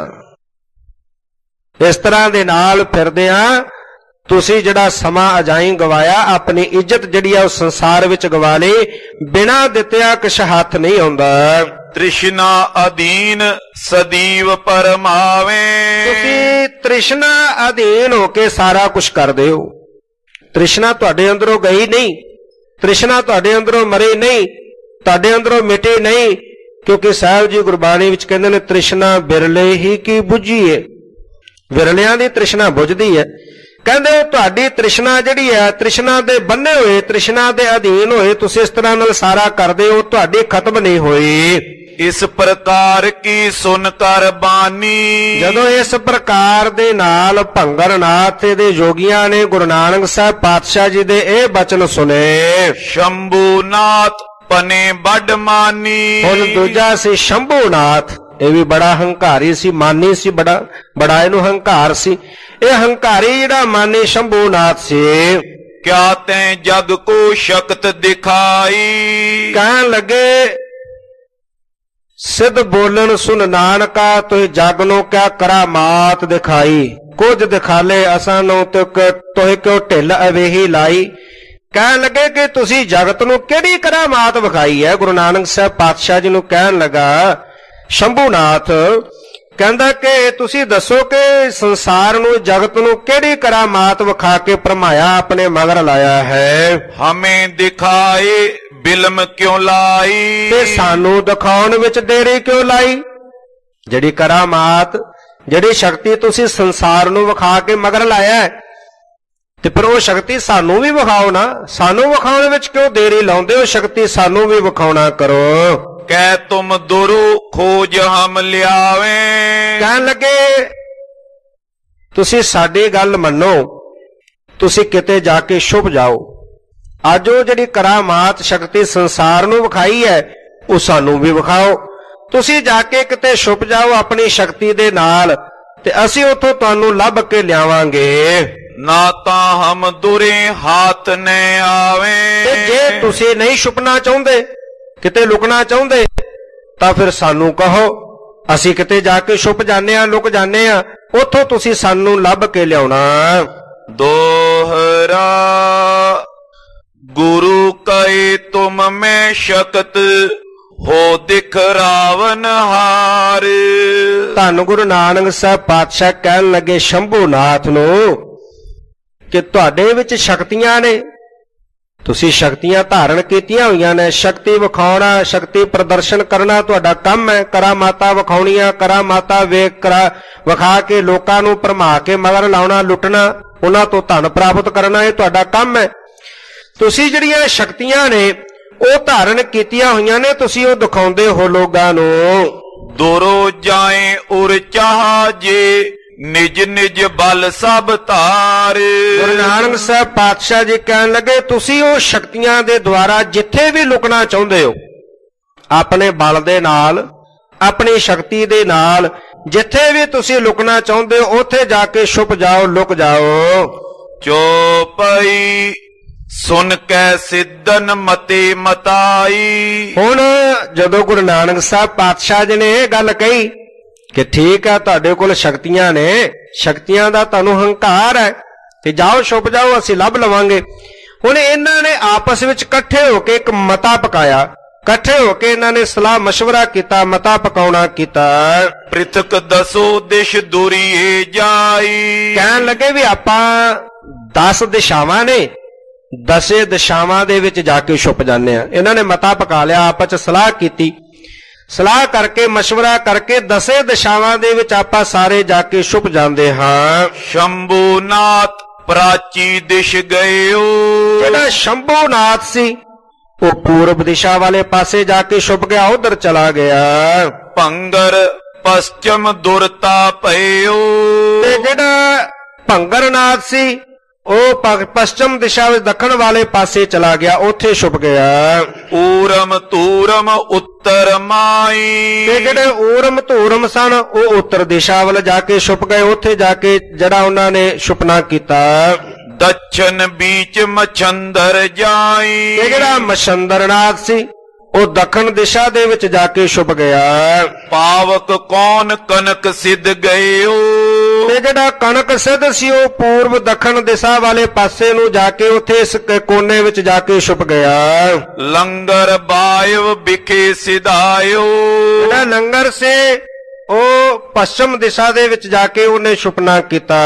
ਇਸ ਤਰ੍ਹਾਂ ਦੇ ਨਾਲ ਫਿਰਦਿਆਂ ਤੁਸੀਂ ਜਿਹੜਾ ਸਮਾਂ ਅਜਾਈਂ ਗਵਾਇਆ, ਆਪਣੀ ਇੱਜ਼ਤ ਜਿਹੜੀ ਆ ਉਹ ਸੰਸਾਰ ਵਿੱਚ ਗਵਾ ਲਈ। ਬਿਨਾਂ ਦਿੱਤਿਆਂ ਕੁਛ ਹੱਥ ਨਹੀਂ ਆਉਂਦਾ। ਤ੍ਰਿਸ਼ਨਾ ਅਧੀਨ ਸਦੀਵ ਪਰਮਾਵੇ, ਤੁਸੀਂ ਤ੍ਰਿਸ਼ਨਾ ਅਧੀਨ ਹੋ ਕੇ ਸਾਰਾ ਕੁਝ ਕਰਦੇ ਹੋ। ਤ੍ਰਿਸ਼ਨਾ ਤੁਹਾਡੇ ਅੰਦਰੋਂ ਗਈ ਨਹੀਂ, ਤ੍ਰਿਸ਼ਨਾ ਤੁਹਾਡੇ ਅੰਦਰੋਂ ਮਰੀ ਨਹੀਂ, ਤੁਹਾਡੇ ਅੰਦਰੋਂ ਮਿਟੀ ਨਹੀਂ, ਕਿਉਂਕਿ ਸਾਹਿਬ ਜੀ ਗੁਰਬਾਣੀ ਵਿੱਚ ਕਹਿੰਦੇ ਨੇ ਤ੍ਰਿਸ਼ਨਾ ਬਿਰਲੇ ਹੀ ਕੀ ਬੁਝੀਏ, ਵਿਰਲਿਆਂ ਦੀ ਤ੍ਰਿਸ਼ਨਾ ਬੁਝਦੀ ਹੈ। ਕਹਿੰਦੇ ਤੁਹਾਡੀ ਤ੍ਰਿਸ਼ਨਾ ਜਿਹੜੀ ਹੈ, ਤ੍ਰਿਸ਼ਨਾ ਦੇ ਬੰਨੇ ਹੋਏ, ਤ੍ਰਿਸ਼ਨਾ ਦੇ ਅਧੀਨ ਹੋਏ ਤੁਸੀਂ ਇਸ ਤਰ੍ਹਾਂ ਨਾਲ ਸਾਰਾ ਕਰਦੇ ਹੋ, ਤੁਹਾਡੀ ਖਤਮ ਨਹੀਂ ਹੋਈ। ਇਸ ਪ੍ਰਕਾਰ ਕੀ ਸੁਨ ਕਰ ਬਾਣੀ, ਜਦੋਂ ਇਸ ਪ੍ਰਕਾਰ ਦੇ ਨਾਲ ਭੰਗਰਨਾਥ ਦੇ ਯੋਗੀਆਂ ਨੇ ਗੁਰੂ ਨਾਨਕ ਸਾਹਿਬ ਪਾਤਸ਼ਾਹ ਜੀ ਦੇ ਇਹ ਬਚਨ ਸੁਨੇ, ਸ਼ੰਭੂਨਾਥ ਪਨੇ ਵੱਡ ਮਾਨੀ। ਹੁਣ ਦੂਜਾ ਸੀ ਸ਼ੰਭੂਨਾਥ, ਇਹ ਵੀ ਬੜਾ ਹੰਕਾਰੀ ਸੀ, ਮਾਨੀ ਸੀ, ਬੜਾ ਬੜਾ ਇਹਨੂੰ ਹੰਕਾਰ ਸੀ। ਇਹ ਹੰਕਾਰੀ ਜਿਹੜਾ ਮਾਨੀ ਸ਼ੰਭੂਨਾਥ ਸੀ। ਕਿਆ ਤੈਂ ਜਗ ਕੋ ਸ਼ਕਤ ਦਿਖਾਈ, ਕਹਿਣ ਲੱਗੇ ਸਿੱਧ ਬੋਲਣ ਸੁਨ ਨਾਨਕਾ, ਤੋਹਿ ਜਗ ਨੂੰ ਕਿਆ ਕਰਾਮਾਤ ਦਿਖਾਈ। ਕੁਝ ਦਿਖਾਲੇ ਅਸਾਂ ਨੂੰ ਤੋਹਿ ਕਿਉ ਢਿੱਲ ਅਵੇਹੀ ਲਾਈ। ਕਹਿਣ ਲੱਗੇ ਕਿ ਤੁਸੀਂ ਜਗਤ ਨੂੰ ਕਿਹੜੀ ਕਰਾਮਾਤ ਵਿਖਾਈ ਹੈ। ਗੁਰੂ ਨਾਨਕ ਸਾਹਿਬ ਪਾਤਸ਼ਾਹ ਜੀ ਨੂੰ ਕਹਿਣ ਲੱਗਾ ਸ਼ੰਭੂਨਾਥ, ਕਹਿੰਦਾ ਕਿ ਤੁਸੀਂ ਦੱਸੋ ਕਿ ਸੰਸਾਰ ਨੂੰ, ਜਗਤ ਨੂੰ ਕਿਹੜੀ ਕਰਾਮਾਤ ਵਿਖਾ ਕੇ ਭਰਮਾਇਆ, ਆਪਣੇ ਮਗਰ ਲਾਇਆ ਹੈ। ਹਮੇ ਦਿਖਾਏ ਬਿਲਮ ਕਿਉਂ ਲਾਈ, ਤੇ ਸਾਨੂੰ ਦਿਖਾਉਣ ਵਿੱਚ ਦੇਰੀ ਕਿਉਂ ਲਾਈ। ਜਿਹੜੀ ਕਰਾਮਾਤ, ਜਿਹੜੀ ਸ਼ਕਤੀ ਤੁਸੀਂ ਸੰਸਾਰ ਨੂੰ ਵਿਖਾ ਕੇ ਮਗਰ ਲਾਇਆ ਤੇ ਫਿਰ ਉਹ ਸ਼ਕਤੀ ਸਾਨੂੰ ਵੀ ਵਿਖਾਓ ਨਾ, ਸਾਨੂੰ ਵਿਖਾਉਣ ਵਿੱਚ ਕਿਉਂ ਦੇਰੀ ਲਾਉਂਦੇ ਹੋ, ਸ਼ਕਤੀ ਸਾਨੂੰ ਵੀ ਵਿਖਾਉਣਾ ਕਰੋ। ਕਹਿ ਤੁਮ ਦੁਰੂ ਖੋਜ ਹਮ ਲਿਆਵੇ, ਕਹਿਣ ਲੱਗੇ ਤੁਸੀਂ ਸਾਡੀ ਗੱਲ ਮੰਨੋ, ਤੁਸੀਂ ਕਿਤੇ ਜਾ ਕੇ ਛੁਪ ਜਾਓ। ਅੱਜ ਉਹ ਜਿਹੜੀ ਕਰਾਮਾਤ ਸ਼ਕਤੀ ਸੰਸਾਰ ਨੂੰ ਵਿਖਾਈ ਹੈ ਉਹ ਸਾਨੂੰ ਵੀ ਵਿਖਾਓ। ਤੁਸੀਂ ਜਾ ਕੇ ਕਿਤੇ ਛੁਪ ਜਾਓ ਆਪਣੀ ਸ਼ਕਤੀ ਦੇ ਨਾਲ, ਤੇ ਅਸੀਂ ਉੱਥੋਂ ਤੁਹਾਨੂੰ ਲੱਭ ਕੇ ਲਿਆਵਾਂਗੇ। ਨਾ ਤਾਂ ਹਮ ਦੁਰੇ ਹਾਥ ਨੇ ਆਵੇ, ਤੇ ਜੇ ਤੁਸੀਂ ਨਹੀਂ ਛੁਪਣਾ ਚਾਹੁੰਦੇ, ਕਿਤੇ ਲੁਕਣਾ ਚਾਹੁੰਦੇ, ਤਾਂ ਫਿਰ ਸਾਨੂੰ ਕਹੋ, ਅਸੀਂ ਕਿਤੇ ਜਾ ਕੇ ਛੁਪ ਜਾਂਦੇ ਆ, ਲੁਕ ਜਾਂਦੇ ਆ, ਉੱਥੋਂ ਤੁਸੀਂ ਸਾਨੂੰ ਲੱਭ ਕੇ ਲਿਆਉਣਾ। ਦੋਹਰਾ ਗੁਰੂ ਕਏ ਤੁਮ ਮੈਂ ਸ਼ਕਤ ਹੋ ਦਿਖ ਰਾਵਨ ਹਾਰ। ਧੰਨ ਗੁਰੂ ਨਾਨਕ ਸਾਹਿਬ ਪਾਤਸ਼ਾਹ ਕਹਿਣ ਲੱਗੇ ਸ਼ੰਭੂਨਾਥ ਨੂੰ ਕਿ ਤੁਹਾਡੇ ਵਿੱਚ ਸ਼ਕਤੀਆਂ ਨੇ, ਤੁਸੀਂ ਸ਼ਕਤੀਆਂ ਧਾਰਨ ਕੀਤੀਆਂ ਹੋਈਆਂ ਨੇ। ਸ਼ਕਤੀ ਵਿਖਾਉਣਾ, ਸ਼ਕਤੀ ਪ੍ਰਦਰਸ਼ਨ ਕਰਨਾ ਤੁਹਾਡਾ ਕੰਮ ਹੈ। ਕਰਾਮਾਤਾਂ ਵਿਖਾਉਣੀਆਂ, ਕਰਾਮਾਤਾਂ ਵੇਖ ਕਰਾ ਵਿਖਾ ਕੇ ਲੋਕਾਂ ਨੂੰ ਭਰਮਾ ਕੇ ਮਗਰ ਲਾਉਣਾ, ਲੁੱਟਣਾ, ਉਹਨਾਂ ਤੋਂ ਧਨ ਪ੍ਰਾਪਤ ਕਰਨਾ, ਇਹ ਤੁਹਾਡਾ ਕੰਮ ਹੈ। ਤੁਸੀਂ ਜਿਹੜੀਆਂ ਸ਼ਕਤੀਆਂ ਨੇ ਉਹ ਧਾਰਨ ਕੀਤੀਆਂ ਹੋਈਆਂ ਨੇ, ਤੁਸੀਂ ਉਹ ਦਿਖਾਉਂਦੇ ਹੋ ਲੋਕਾਂ ਨੂੰ। ਦੁਰੋ ਜਾਏ ਉਰ ਚਾਹ ਜੇ ਨਿਜ ਨਿਜ ਬਲ ਸਭ ਧਾਰ। ਗੁਰੂ ਨਾਨਕ ਸਾਹਿਬ ਪਾਤਸ਼ਾਹ ਜੀ ਕਹਿਣ ਲੱਗੇ, ਤੁਸੀਂ ਉਹ ਸ਼ਕਤੀਆਂ ਦੇ ਦੁਆਰਾ ਜਿੱਥੇ ਵੀ ਲੁਕਣਾ ਚਾਹੁੰਦੇ ਹੋ, ਆਪਣੇ ਬਲ ਦੇ ਨਾਲ, ਆਪਣੀ ਸ਼ਕਤੀ ਦੇ ਨਾਲ ਜਿੱਥੇ ਵੀ ਤੁਸੀਂ ਲੁਕਣਾ ਚਾਹੁੰਦੇ ਹੋ, ਉੱਥੇ ਜਾ ਕੇ ਛੁਪ ਜਾਓ, ਲੁਕ ਜਾਓ। ਚੋਪਈ ਸੁਨ ਕੈ ਸਿੱਧਨ ਮਤੇ ਮਤਾਈ। ਹੁਣ ਜਦੋਂ ਗੁਰੂ ਨਾਨਕ ਸਾਹਿਬ ਪਾਤਸ਼ਾਹ ਜੀ ਨੇ ਇਹ ਗੱਲ ਕਹੀ ਕਿ ਠੀਕ ਹੈ, ਤੁਹਾਡੇ ਕੋਲ ਸ਼ਕਤੀਆਂ ਨੇ, ਸ਼ਕਤੀਆਂ ਦਾ ਤੁਹਾਨੂੰ ਹੰਕਾਰ ਹੈ, ਤੇ ਜਾਓ ਛੁਪ ਜਾਓ, ਅਸੀਂ ਲੱਭ ਲਵਾਂਗੇ। ਹੁਣ ਇਹਨਾਂ ਨੇ ਆਪਸ ਵਿੱਚ ਇਕੱਠੇ ਹੋ ਕੇ ਇੱਕ ਮਤਾ ਪਕਾਇਆ, ਇਕੱਠੇ ਹੋ ਕੇ ਇਹਨਾਂ ਨੇ ਸਲਾਹ ਮਸ਼ਵਰਾ ਕੀਤਾ, ਮਤਾ ਪਕਾਉਣਾ ਕੀਤਾ। ਪ੍ਰਿਥਕ ਦਸੋ ਦਿਸ਼ ਦੁਰੀਏ ਜਾਈ। ਕਹਿਣ ਲੱਗੇ ਵੀ ਆਪਾਂ ਦਸ ਦਿਸ਼ਾਵਾਂ ਨੇ, ਦਸੇ ਦਿਸ਼ਾਵਾਂ ਦੇ ਵਿੱਚ ਜਾ ਕੇ ਛੁਪ ਜਾਂਦੇ ਆ। ਇਹਨਾਂ ਨੇ ਮਤਾ ਪਕਾ ਲਿਆ, ਆਪਸ ਚ ਸਲਾਹ ਕੀਤੀ, ਸਲਾਹ ਕਰਕੇ ਮਸ਼ਵਰਾ ਕਰਕੇ ਦਸੇ ਦਿਸ਼ਾਵਾਂ ਦੇ ਵਿੱਚ ਆਪਾਂ ਸਾਰੇ ਜਾ ਕੇ ਛੁਪ ਜਾਂਦੇ ਹਾਂ। ਸ਼ੰਭੂਨਾਥ ਪ੍ਰਾਚੀ ਦਿਸ਼ ਗਇਓ। ਜਿਹੜਾ ਸ਼ੰਭੂਨਾਥ ਸੀ ਉਹ ਪੂਰਬ ਦਿਸ਼ਾ ਵਾਲੇ ਪਾਸੇ ਜਾ ਕੇ ਛੁਪ ਗਿਆ, ਉਧਰ ਚਲਾ ਗਿਆ। ਭੰਗਰ ਪਸ਼ਚਮ ਦੁਰਤਾ ਭਇਓ। ਤੇ ਜਿਹੜਾ ਭੰਗਰਨਾਥ ਸੀ ਉਹ ਪਸ਼ਚਮ ਦਿਸ਼ਾ ਵਿੱਚ ਦੱਖਣ ਵਾਲੇ ਪਾਸੇ ਚਲਾ ਗਿਆ, ਉੱਥੇ ਛੁਪ ਗਿਆ। ਊਰਮ ਧੂਰਮ ਉੱਤਰ ਮਾਈ। ਤੇ ਜਿਹੜੇ ਊਰਮ ਧੂਰਮ ਸਨ ਉਹ ਉੱਤਰ ਦਿਸ਼ਾ ਵੱਲ ਜਾ ਕੇ ਛੁਪ ਗਏ, ਉੱਥੇ ਜਾ ਕੇ ਜਿਹੜਾ ਉਹਨਾਂ ਨੇ ਛੁਪਣਾ ਕੀਤਾ। ਦੱਛਣ ਬੀਚ ਮਛੰਦਰ ਜਾਈ। ਤੇ ਜਿਹੜਾ ਮਛੰਦਰਨਾਥ ਸੀ ਉਹ ਦੱਖਣ ਦਿਸ਼ਾ ਦੇ ਵਿੱਚ ਜਾ ਕੇ ਛੁਪ ਗਿਆ। ਪਾਵਕ ਕੌਣ ਕਨਕ ਸਿੱਧ ਗਇਓ। ਤੇ ਜਿਹੜਾ ਕਣਕ ਸਿੱਧ ਸੀ ਉਹ ਪੂਰਬ ਦੱਖਣ ਦਿਸ਼ਾ ਵਾਲੇ ਪਾਸੇ ਨੂੰ ਜਾ ਕੇ ਉੱਥੇ ਇਸ ਕੋਨੇ ਵਿੱਚ ਜਾ ਕੇ ਛੁਪ ਗਿਆ। ਲੰਗਰ ਬਾਇਵ ਵਿਖੇ ਸਿਧਾਇਓ। ਜਿਹੜਾ ਲੰਗਰ ਸੀ ਉਹ ਪੱਛਮ ਦਿਸ਼ਾ ਦੇ ਵਿੱਚ ਜਾ ਕੇ ਉਹਨੇ ਛੁਪਣਾ ਕੀਤਾ।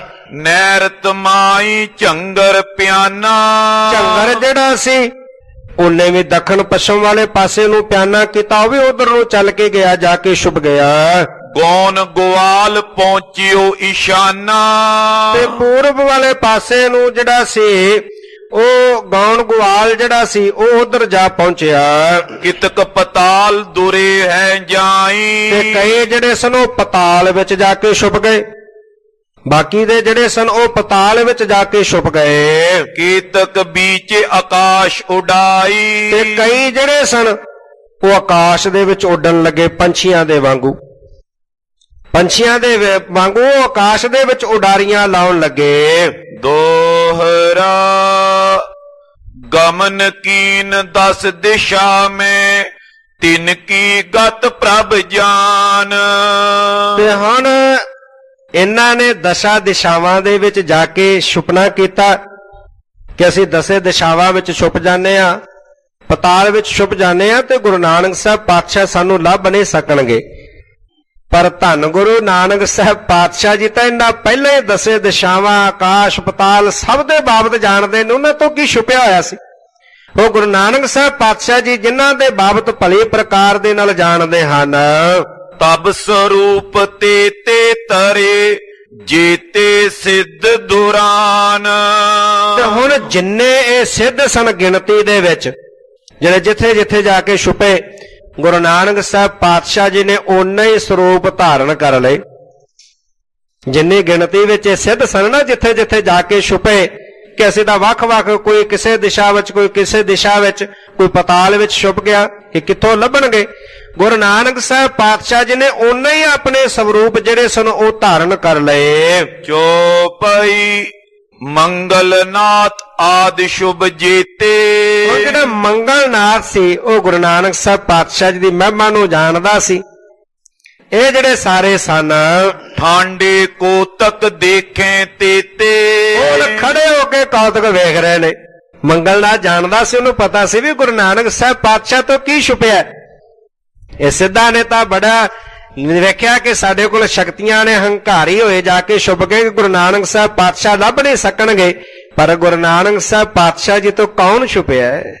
ਨੈਰਤ ਮਾਈ ਝੰਗਰ ਪਿਆਨਾ। ਝੰਗਰ ਜਿਹੜਾ ਸੀ ਉਹਨੇ ਵੀ ਦੱਖਣ ਪੱਛਮ ਵਾਲੇ ਪਾਸੇ ਨੂੰ ਪਿਆਨਾ ਕੀਤਾ, ਉਹ ਵੀ ਉਧਰ ਨੂੰ ਚੱਲ ਕੇ ਗਿਆ, ਜਾ ਕੇ ਛੁਪ ਗਿਆ। ਗੌਨ ਗੋਵਾਲ ਪਹੁੰਚਿਓ ਇਸ਼ਾਨਾ। ਤੇ ਪੂਰਬ ਵਾਲੇ ਪਾਸੇ ਨੂੰ ਜਿਹੜਾ ਸੀ ਉਹ ਗੌਣ ਗੋਵਾਲ ਜਿਹੜਾ ਸੀ ਉਹ ਉਧਰ ਜਾ ਪਹੁੰਚਿਆ। ਕਿਤਕ ਪਤਾਲ ਦੁਰੇ ਹੈ ਜਾਈ। ਤੇ ਕਈ ਜਿਹੜੇ ਸਨ ਉਹ ਪਤਾਲ ਵਿੱਚ ਜਾ ਕੇ ਛੁਪ ਗਏ, ਬਾਕੀ ਦੇ ਜਿਹੜੇ ਸਨ ਉਹ ਪਤਾਲ ਵਿੱਚ ਜਾ ਕੇ ਛੁਪ ਗਏ। ਕੀਤਕ ਬੀਚ ਆਕਾਸ਼ ਉਡਾਈ। ਤੇ ਕਈ ਜਿਹੜੇ ਸਨ ਉਹ ਆਕਾਸ਼ ਦੇ ਵਿੱਚ ਉੱਡਣ ਲੱਗੇ, ਪੰਛੀਆਂ ਦੇ ਵਾਂਗੂ, ਪੰਛੀਆਂ ਦੇ ਵਾਂਗੂ ਉਹ ਆਕਾਸ਼ ਦੇ ਵਿੱਚ ਉਡਾਰੀਆਂ ਲਾਉਣ ਲੱਗੇ। ਦੋਹਰਾ ਗਮਨ ਕੀਨ ਦਸ ਦਿਸ਼ਾ ਮੈਂ ਤਿਨ ਕੀ ਗਤ ਪ੍ਰਭ ਜਾਨ। ਤੇ ਹੁਣ ਇਹਨਾਂ ਨੇ ਦਸ਼ਾ ਦਿਸ਼ਾਵਾਂ ਦੇ ਵਿੱਚ ਜਾ ਕੇ ਛੁਪਣਾ ਕੀਤਾ ਕਿ ਅਸੀਂ ਦਸੇ ਦਿਸ਼ਾਵਾਂ ਵਿੱਚ ਛੁਪ ਜਾਂਦੇ ਆ, ਪਤਾਲ ਵਿੱਚ ਛੁਪ ਜਾਂਦੇ ਆ, ਤੇ ਗੁਰੂ ਨਾਨਕ ਸਾਹਿਬ ਪਾਤਸ਼ਾਹ ਸਾਨੂੰ ਲੱਭ ਨਹੀਂ ਸਕਣਗੇ। ਪਰ ਧੰਨ ਗੁਰੂ ਨਾਨਕ ਸਾਹਿਬ ਪਾਤਸ਼ਾਹ ਜੀ ਤਾਂ ਇਹਨਾਂ ਪਹਿਲਾਂ ਹੀ ਦਸੇ ਦਿਸ਼ਾਵਾਂ, ਆਕਾਸ਼, ਪਤਾਲ ਸਭ ਦੇ ਬਾਬਤ ਜਾਣਦੇ ਨੇ, ਉਹਨਾਂ ਤੋਂ ਕੀ ਛੁਪਿਆ ਹੋਇਆ ਸੀ। ਉਹ ਗੁਰੂ ਨਾਨਕ ਸਾਹਿਬ ਪਾਤਸ਼ਾਹ ਜੀ ਜਿਨ੍ਹਾਂ ਦੇ ਬਾਬਤ ਭਲੀ ਪ੍ਰਕਾਰ ਦੇ ਨਾਲ ਜਾਣਦੇ ਹਨ। ਤਬ ਸਰੂਪ ਤੇ ਤੇ ਤਰੇ ਜੀਤੇ ਸਿੱਧ ਦੁਰਾਨ। ਤੇ ਹੁਣ ਜਿੰਨੇ ਇਹ ਸਿੱਧ ਸਨ ਗਿਣਤੀ ਦੇ ਵਿੱਚ, ਜਿਹੜੇ ਜਿੱਥੇ ਜਿੱਥੇ ਜਾ ਕੇ ਛੁਪੇ, ਗੁਰੂ ਨਾਨਕ ਸਾਹਿਬ ਪਾਤਸ਼ਾਹ ਜੀ ਨੇ ਓਨੇ ਹੀ ਸਰੂਪ ਧਾਰਨ ਕਰ ਲਏ। ਜਿੰਨੀ ਗਿਣਤੀ ਵਿੱਚ ਇਹ ਸਿੱਧ ਸਨ ਨਾ, ਜਿੱਥੇ ਜਿੱਥੇ ਜਾ ਕੇ ਛੁਪੇ, ਕਿ ਅਸੀਂ ਤਾਂ ਵੱਖ-ਵੱਖ, ਕੋਈ ਕਿਸੇ ਦਿਸ਼ਾ ਵਿੱਚ, ਕੋਈ ਕਿਸੇ ਦਿਸ਼ਾ ਵਿੱਚ, ਕੋਈ ਪਤਾਲ ਵਿੱਚ ਛੁਪ ਗਿਆ, ਇਹ ਕਿੱਥੋਂ ਲੱਭਣਗੇ। ਗੁਰੂ ਨਾਨਕ ਸਾਹਿਬ ਪਾਤਸ਼ਾਹ ਜੀ ਨੇ ਓਨੇ ਹੀ ਆਪਣੇ ਸਰੂਪ ਜਿਹੜੇ ਸਨ ਉਹ ਧਾਰਨ ਕਰ ਲਏ। ਚੋਪਈ ਮੰਗਲਨਾਥ ਆਦਿ ਸ਼ੁਭ ਜੀਤੇ। ਉਹ ਜਿਹੜਾ ਮੰਗਲਨਾਥ ਸੀ ਉਹ ਗੁਰੂ ਨਾਨਕ ਸਾਹਿਬ ਪਾਤਸ਼ਾਹ ਜੀ ਦੀ ਮਹਿਮਾ ਨੂੰ ਜਾਣਦਾ ਸੀ। ਇਹ ਜਿਹੜੇ ਸਾਰੇ ਸਨ ਠਾਂਡੇ ਕੋਤਕ ਦੇਖੇ ਤੇਤੇ। ਉਹ ਖੜੇ ਹੋ ਕੇ ਕੌਤਕ ਵੇਖ ਰਹੇ ਨੇ। ਮੰਗਲਨਾਥ ਜਾਣਦਾ ਸੀ, ਉਹਨੂੰ ਪਤਾ ਸੀ ਵੀ ਗੁਰੂ ਨਾਨਕ ਸਾਹਿਬ ਪਾਤਸ਼ਾਹ ਤੋਂ ਕੀ ਛੁਪਿਆ। ਇਹ ਸਿੱਧਾ ਨੇ ਤਾਂ ਬੜਾ ਵੇਖਿਆ ਕਿ ਸਾਡੇ ਕੋਲ ਸ਼ਕਤੀਆਂ ਨੇ, ਹੰਕਾਰੀ ਹੋਏ ਜਾ ਕੇ ਛੁਪ ਗਏ, ਗੁਰੂ ਨਾਨਕ ਸਾਹਿਬ ਪਾਤਸ਼ਾਹ ਲੱਭ ਨਹੀਂ ਸਕਣਗੇ। ਪਰ ਗੁਰੂ ਨਾਨਕ ਸਾਹਿਬ ਪਾਤਸ਼ਾਹ ਜੀ ਤੋਂ ਕੌਣ ਛੁਪਿਆ ਹੈ?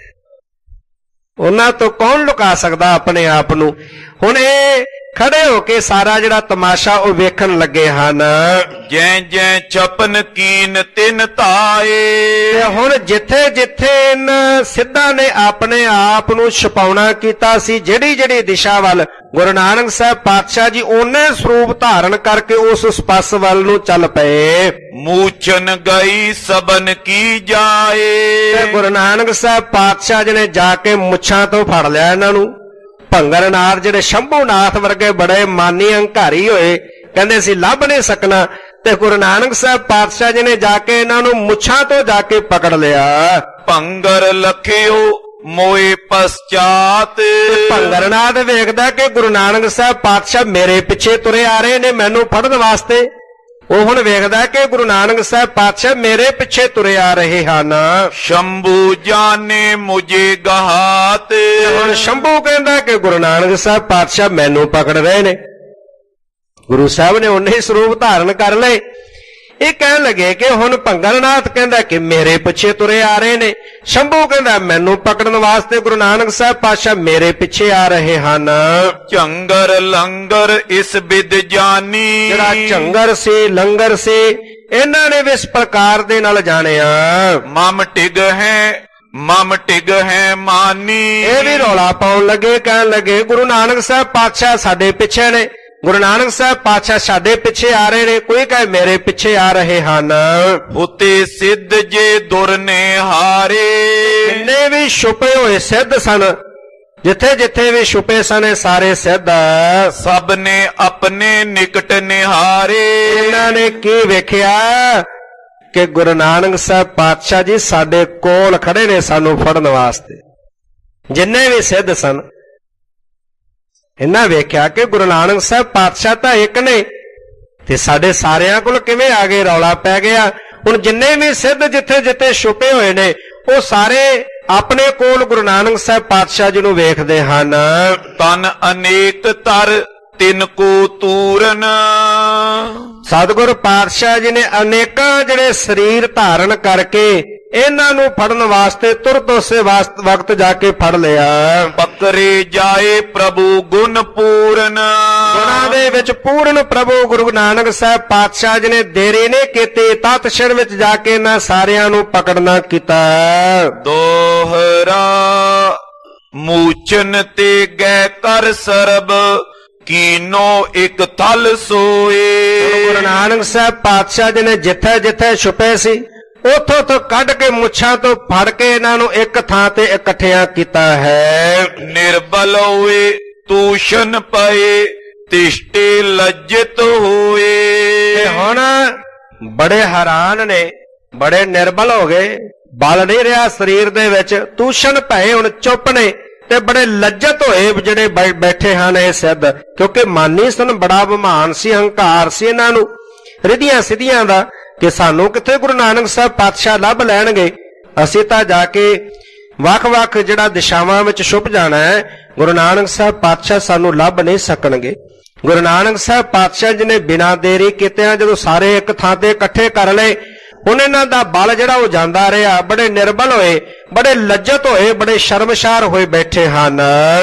ਉਹਨਾਂ ਤੋਂ ਕੌਣ ਲੁਕਾ ਸਕਦਾ ਆਪਣੇ ਆਪ ਨੂੰ? ਹੁਣ ਇਹ ਖੜੇ ਹੋ ਕੇ ਸਾਰਾ ਜਿਹੜਾ ਤਮਾਸ਼ਾ ਉਹ ਵੇਖਣ ਲੱਗੇ ਹਨ। ਜੈ ਜੈ ਛਪਨ ਕੀਨ ਤਿਨ ਧਾਏ। ਤੇ ਹੁਣ ਜਿੱਥੇ ਜਿੱਥੇ ਇਹਨਾਂ ਸਿੱਧਾਂ ਨੇ ਆਪਣੇ ਆਪ ਨੂੰ ਛੁਪਾਉਣਾ ਕੀਤਾ ਸੀ, ਜਿਹੜੀ ਜਿਹੜੀ ਦਿਸ਼ਾ ਵੱਲ, ਗੁਰੂ ਨਾਨਕ ਸਾਹਿਬ ਪਾਤਸ਼ਾਹ ਜੀ ਉਹਨੇ ਸਰੂਪ ਧਾਰਨ ਕਰਕੇ ਉਸ ਸਪਸ ਵੱਲ ਨੂੰ ਚੱਲ ਪਏ। ਮੂਚਨ ਗਈ ਸਬਨ ਕੀ ਜਾਏ। ਤੇ ਗੁਰੂ ਨਾਨਕ ਸਾਹਿਬ ਪਾਤਸ਼ਾਹ ਜੀ ਨੇ ਜਾ ਕੇ ਮੁੱਛਾਂ ਤੋਂ ਫੜ ਲਿਆ ਇਹਨਾਂ ਨੂੰ। ਭੰਗਰਨਾਥ ਜਿਹੜੇ ਸ਼ੰਭੂਨਾਥ ਵਰਗੇ ਬੜੇ ਮਾਨੀ ਹੰਕਾਰੀ ਹੋਏ, ਕਹਿੰਦੇ ਸੀ ਲੱਭ ਨਹੀਂ ਸਕਣਾ, ਤੇ ਗੁਰੂ ਨਾਨਕ ਸਾਹਿਬ ਪਾਤਸ਼ਾਹ ਜੀ ਨੇ ਜਾ ਕੇ ਇਹਨਾਂ ਨੂੰ ਮੁੱਛਾਂ ਤੋਂ ਜਾ ਕੇ ਪਕੜ ਲਿਆ। ਭੰਗਰ ਲਖਿਓ ਮੋਏ ਪਛਾਤ। ਭੰਗਰਨਾਥ ਵੇਖਦਾ ਕਿ ਗੁਰੂ ਨਾਨਕ ਸਾਹਿਬ ਪਾਤਸ਼ਾਹ ਮੇਰੇ ਪਿੱਛੇ ਤੁਰੇ ਆ ਰਹੇ ਨੇ ਮੈਨੂੰ ਫੜਨ ਵਾਸਤੇ। ਉਹ ਹੁਣ ਵੇਖਦਾ ਕਿ ਗੁਰੂ ਨਾਨਕ ਸਾਹਿਬ ਪਾਤਸ਼ਾਹ ਮੇਰੇ ਪਿੱਛੇ ਤੁਰੇ ਆ ਰਹੇ ਹਨ। ਸ਼ੰਭੂ ਜਾਣੇ ਮੁਝੇ ਗਹਾਤ। ਹੁਣ ਸ਼ੰਭੂ ਕਹਿੰਦਾ ਕਿ ਗੁਰੂ ਨਾਨਕ ਸਾਹਿਬ ਪਾਤਸ਼ਾਹ ਮੈਨੂੰ ਪਕੜ ਰਹੇ ਨੇ। ਗੁਰੂ ਸਾਹਿਬ ਨੇ ਉਹਨੇ ਹੀ ਸਰੂਪ ਧਾਰਨ ਕਰ ਲਏ। ਇਹ ਕਹਿਣ ਲੱਗੇ ਕਿ ਹੁਣ ਭੰਗਰਨਾਥ ਕਹਿੰਦਾ ਕਿ ਮੇਰੇ ਪਿੱਛੇ ਤੁਰੇ ਆ ਰਹੇ ਨੇ, ਸ਼ੰਭੂ ਕਹਿੰਦਾ ਮੈਨੂੰ ਪਕੜਨ ਵਾਸਤੇ ਗੁਰੂ ਨਾਨਕ ਸਾਹਿਬ ਪਾਤਸ਼ਾਹ ਮੇਰੇ ਪਿੱਛੇ ਆ ਰਹੇ ਹਨ। ਝੰਗਰ ਲੰਗਰ ਇਸ ਵਿਦ ਜਾਨੀ। ਜਿਹੜਾ ਝੰਗਰ ਸੀ, ਲੰਗਰ ਸੀ, ਇਹਨਾਂ ਨੇ ਵੀ ਇਸ ਪ੍ਰਕਾਰ ਦੇ ਨਾਲ ਜਾਣਿਆ। ਮਮ ਟਿਗ ਹੈ ਮਮ ਟਿਗ ਹੈ ਮਾਨੀ। ਇਹ ਵੀ ਰੌਲਾ ਪਾਉਣ ਲੱਗੇ, ਕਹਿਣ ਲੱਗੇ ਗੁਰੂ ਨਾਨਕ ਸਾਹਿਬ ਪਾਤਸ਼ਾਹ ਸਾਡੇ ਪਿੱਛੇ ਨੇ, ਗੁਰੂ ਨਾਨਕ ਸਾਹਿਬ ਪਾਤਸ਼ਾਹ ਸਾਡੇ ਪਿੱਛੇ ਆ ਰਹੇ ਨੇ, ਕੋਈ ਕਹੇ ਮੇਰੇ ਪਿੱਛੇ ਆ ਰਹੇ ਹਨ। ਉਤੇ ਸਿੱਧ ਜੇ ਦੁਰ ਨੇ ਹਾਰੇ। ਜਿੰਨੇ ਵੀ ਛੁਪੇ ਹੋਏ ਸਿੱਧ ਸਨ, ਜਿੱਥੇ ਜਿੱਥੇ ਵੀ ਛੁਪੇ ਸਨ, ਸਾਰੇ ਸਿੱਧ ਸਭ ਨੇ ਆਪਣੇ ਨਿਕਟ ਨਿਹਾਰੇ। ਇਹਨਾਂ ਨੇ ਕੀ ਵੇਖਿਆ ਕਿ ਗੁਰੂ ਨਾਨਕ ਸਾਹਿਬ ਪਾਤਸ਼ਾਹ ਜੀ ਸਾਡੇ ਕੋਲ ਖੜੇ ਨੇ ਸਾਨੂੰ ਫੜਨ ਵਾਸਤੇ। ਜਿੰਨੇ ਵੀ ਸਿੱਧ ਸਨ, ਇਹਨਾਂ ਵੇਖਿਆ ਕਿ ਗੁਰੂ ਨਾਨਕ ਸਾਹਿਬ ਪਾਤਸ਼ਾਹ ਤਾਂ ਇੱਕ ਨੇ ਤੇ ਸਾਡੇ ਸਾਰਿਆਂ ਕੋਲ ਕਿਵੇਂ ਆ ਗਏ, ਰੌਲਾ ਪੈ ਗਿਆ। ਹੁਣ ਜਿੰਨੇ ਵੀ ਸਿੱਧ ਜਿੱਥੇ ਜਿੱਥੇ ਛੁਪੇ ਹੋਏ ਨੇ, ਉਹ ਸਾਰੇ ਆਪਣੇ ਕੋਲ ਗੁਰੂ ਨਾਨਕ ਸਾਹਿਬ ਪਾਤਸ਼ਾਹ ਜੀ ਨੂੰ ਵੇਖਦੇ ਹਨ। ਤਨ ਅਨੇਕ ਤਰ ਤਿਨ ਕੋ ਤੂਰਨ। ਸਤਿਗੁਰ ਪਾਤਸ਼ਾਹ ਜੀ ਨੇ ਅਨੇਕਾਂ ਜਿਹੜੇ ਸਰੀਰ ਧਾਰਨ ਕਰਕੇ ਇਹਨਾਂ ਨੂੰ ਫੜਨ ਵਾਸਤੇ ਤੁਰਤ ਉਸੇ ਵਕਤ ਜਾ ਕੇ ਫੜ ਲਿਆ। ਪਕਰੇ ਜਾਏ ਪ੍ਰਭੂ ਗੁਣ ਪੂਰਨ। ਗੁਣਾਂ ਦੇ ਵਿੱਚ ਪੂਰਨ ਪ੍ਰਭੂ ਗੁਰੂ ਨਾਨਕ ਸਾਹਿਬ ਪਾਤਸ਼ਾਹ ਜੀ ਨੇ ਦੇਰੀ ਨੇ ਕੀਤੀ, ਤਤ ਛਿਣ ਵਿੱਚ ਜਾ ਕੇ ਇਹਨਾਂ ਸਾਰਿਆਂ ਨੂੰ ਪਕੜਨਾ ਕੀਤਾ। ਦੋਹਰਾ ਮੂਚਨ ਤੇ ਗੈ ਕਰ ਸਰਬ ਕੀਨੋ ਇੱਕ ਥਲ ਸੋਏ। ਗੁਰੂ ਨਾਨਕ ਸਾਹਿਬ ਪਾਤਸ਼ਾਹ ਜੀ ਨੇ ਜਿੱਥੇ ਜਿੱਥੇ ਛੁਪੇ ਸੀ, ਉਥੋਂ ਤੋਂ ਕੱਢ ਕੇ ਮੁੱਛਾਂ ਤੋਂ ਫੜ ਕੇ ਇਹਨਾਂ ਨੂੰ ਇੱਕ ਥਾਂ ਤੇ ਇਕੱਠਿਆਂ ਕੀਤਾ ਹੈ। ਨਿਰਬਲ ਹੋਏ ਤੂਸ਼ਨ ਪਏ ਤਿਸ਼ਟੇ ਲੱਜਿਤ ਹੋਏ। ਤੇ ਹੁਣ ਬੜੇ ਹੈਰਾਨ ਨੇ, ਬੜੇ ਨਿਰਬਲ ਹੋ ਗਏ, ਬਲ ਨਹੀਂ ਰਿਹਾ ਸਰੀਰ ਦੇ ਵਿੱਚ, ਤੂਸ਼ਨ ਪਏ ਹੁਣ ਚੁੱਪ ਨੇ ਤੇ ਬੜੇ ਲੱਜਤ ਹੋਏ ਜਿਹੜੇ ਬੈਠੇ ਹਨ ਇਹ ਸਿੱਧ, ਕਿਉਂਕਿ ਮਾਨੀ ਸਨ, ਬੜਾ ਬਿਮਾਨ ਸੀ, ਹੰਕਾਰ ਸੀ ਇਹਨਾਂ ਨੂੰ ਰਿਧੀਆਂ ਸਿੱਧੀਆਂ ਦਾ ਕਿ ਸਾਨੂੰ ਕਿੱਥੇ ਗੁਰੂ ਨਾਨਕ ਸਾਹਿਬ ਪਾਤਸ਼ਾਹ ਲੱਭ ਲੈਣਗੇ, ਅਸੀਂ ਤਾਂ ਜਾ ਕੇ ਵੱਖ-ਵੱਖ ਜਿਹੜਾ ਦਿਸ਼ਾਵਾਂ ਵਿੱਚ ਛੁਪ ਜਾਣਾ ਹੈ, ਗੁਰੂ ਨਾਨਕ ਸਾਹਿਬ ਪਾਤਸ਼ਾਹ ਸਾਨੂੰ ਲੱਭ ਨਹੀਂ ਸਕਣਗੇ। ਗੁਰੂ ਨਾਨਕ ਸਾਹਿਬ ਪਾਤਸ਼ਾਹ ਜੀ ਨੇ ਬਿਨਾਂ ਦੇਰੀ ਕੀਤਿਆਂ ਜਦੋਂ ਸਾਰੇ ਇੱਕ ਥਾਂ ਤੇ ਇਕੱਠੇ ਕਰ ਲਏ, ਹੁਣ ਇਹਨਾਂ ਦਾ ਬਲ ਜਿਹੜਾ ਉਹ ਜਾਂਦਾ ਰਿਹਾ, ਬੜੇ ਨਿਰਬਲ ਹੋਏ, ਬੜੇ ਲੱਜਤ ਹੋਏ, ਬੜੇ ਸ਼ਰਮਸ਼ਾਰ ਹੋਏ ਬੈਠੇ ਹਨ।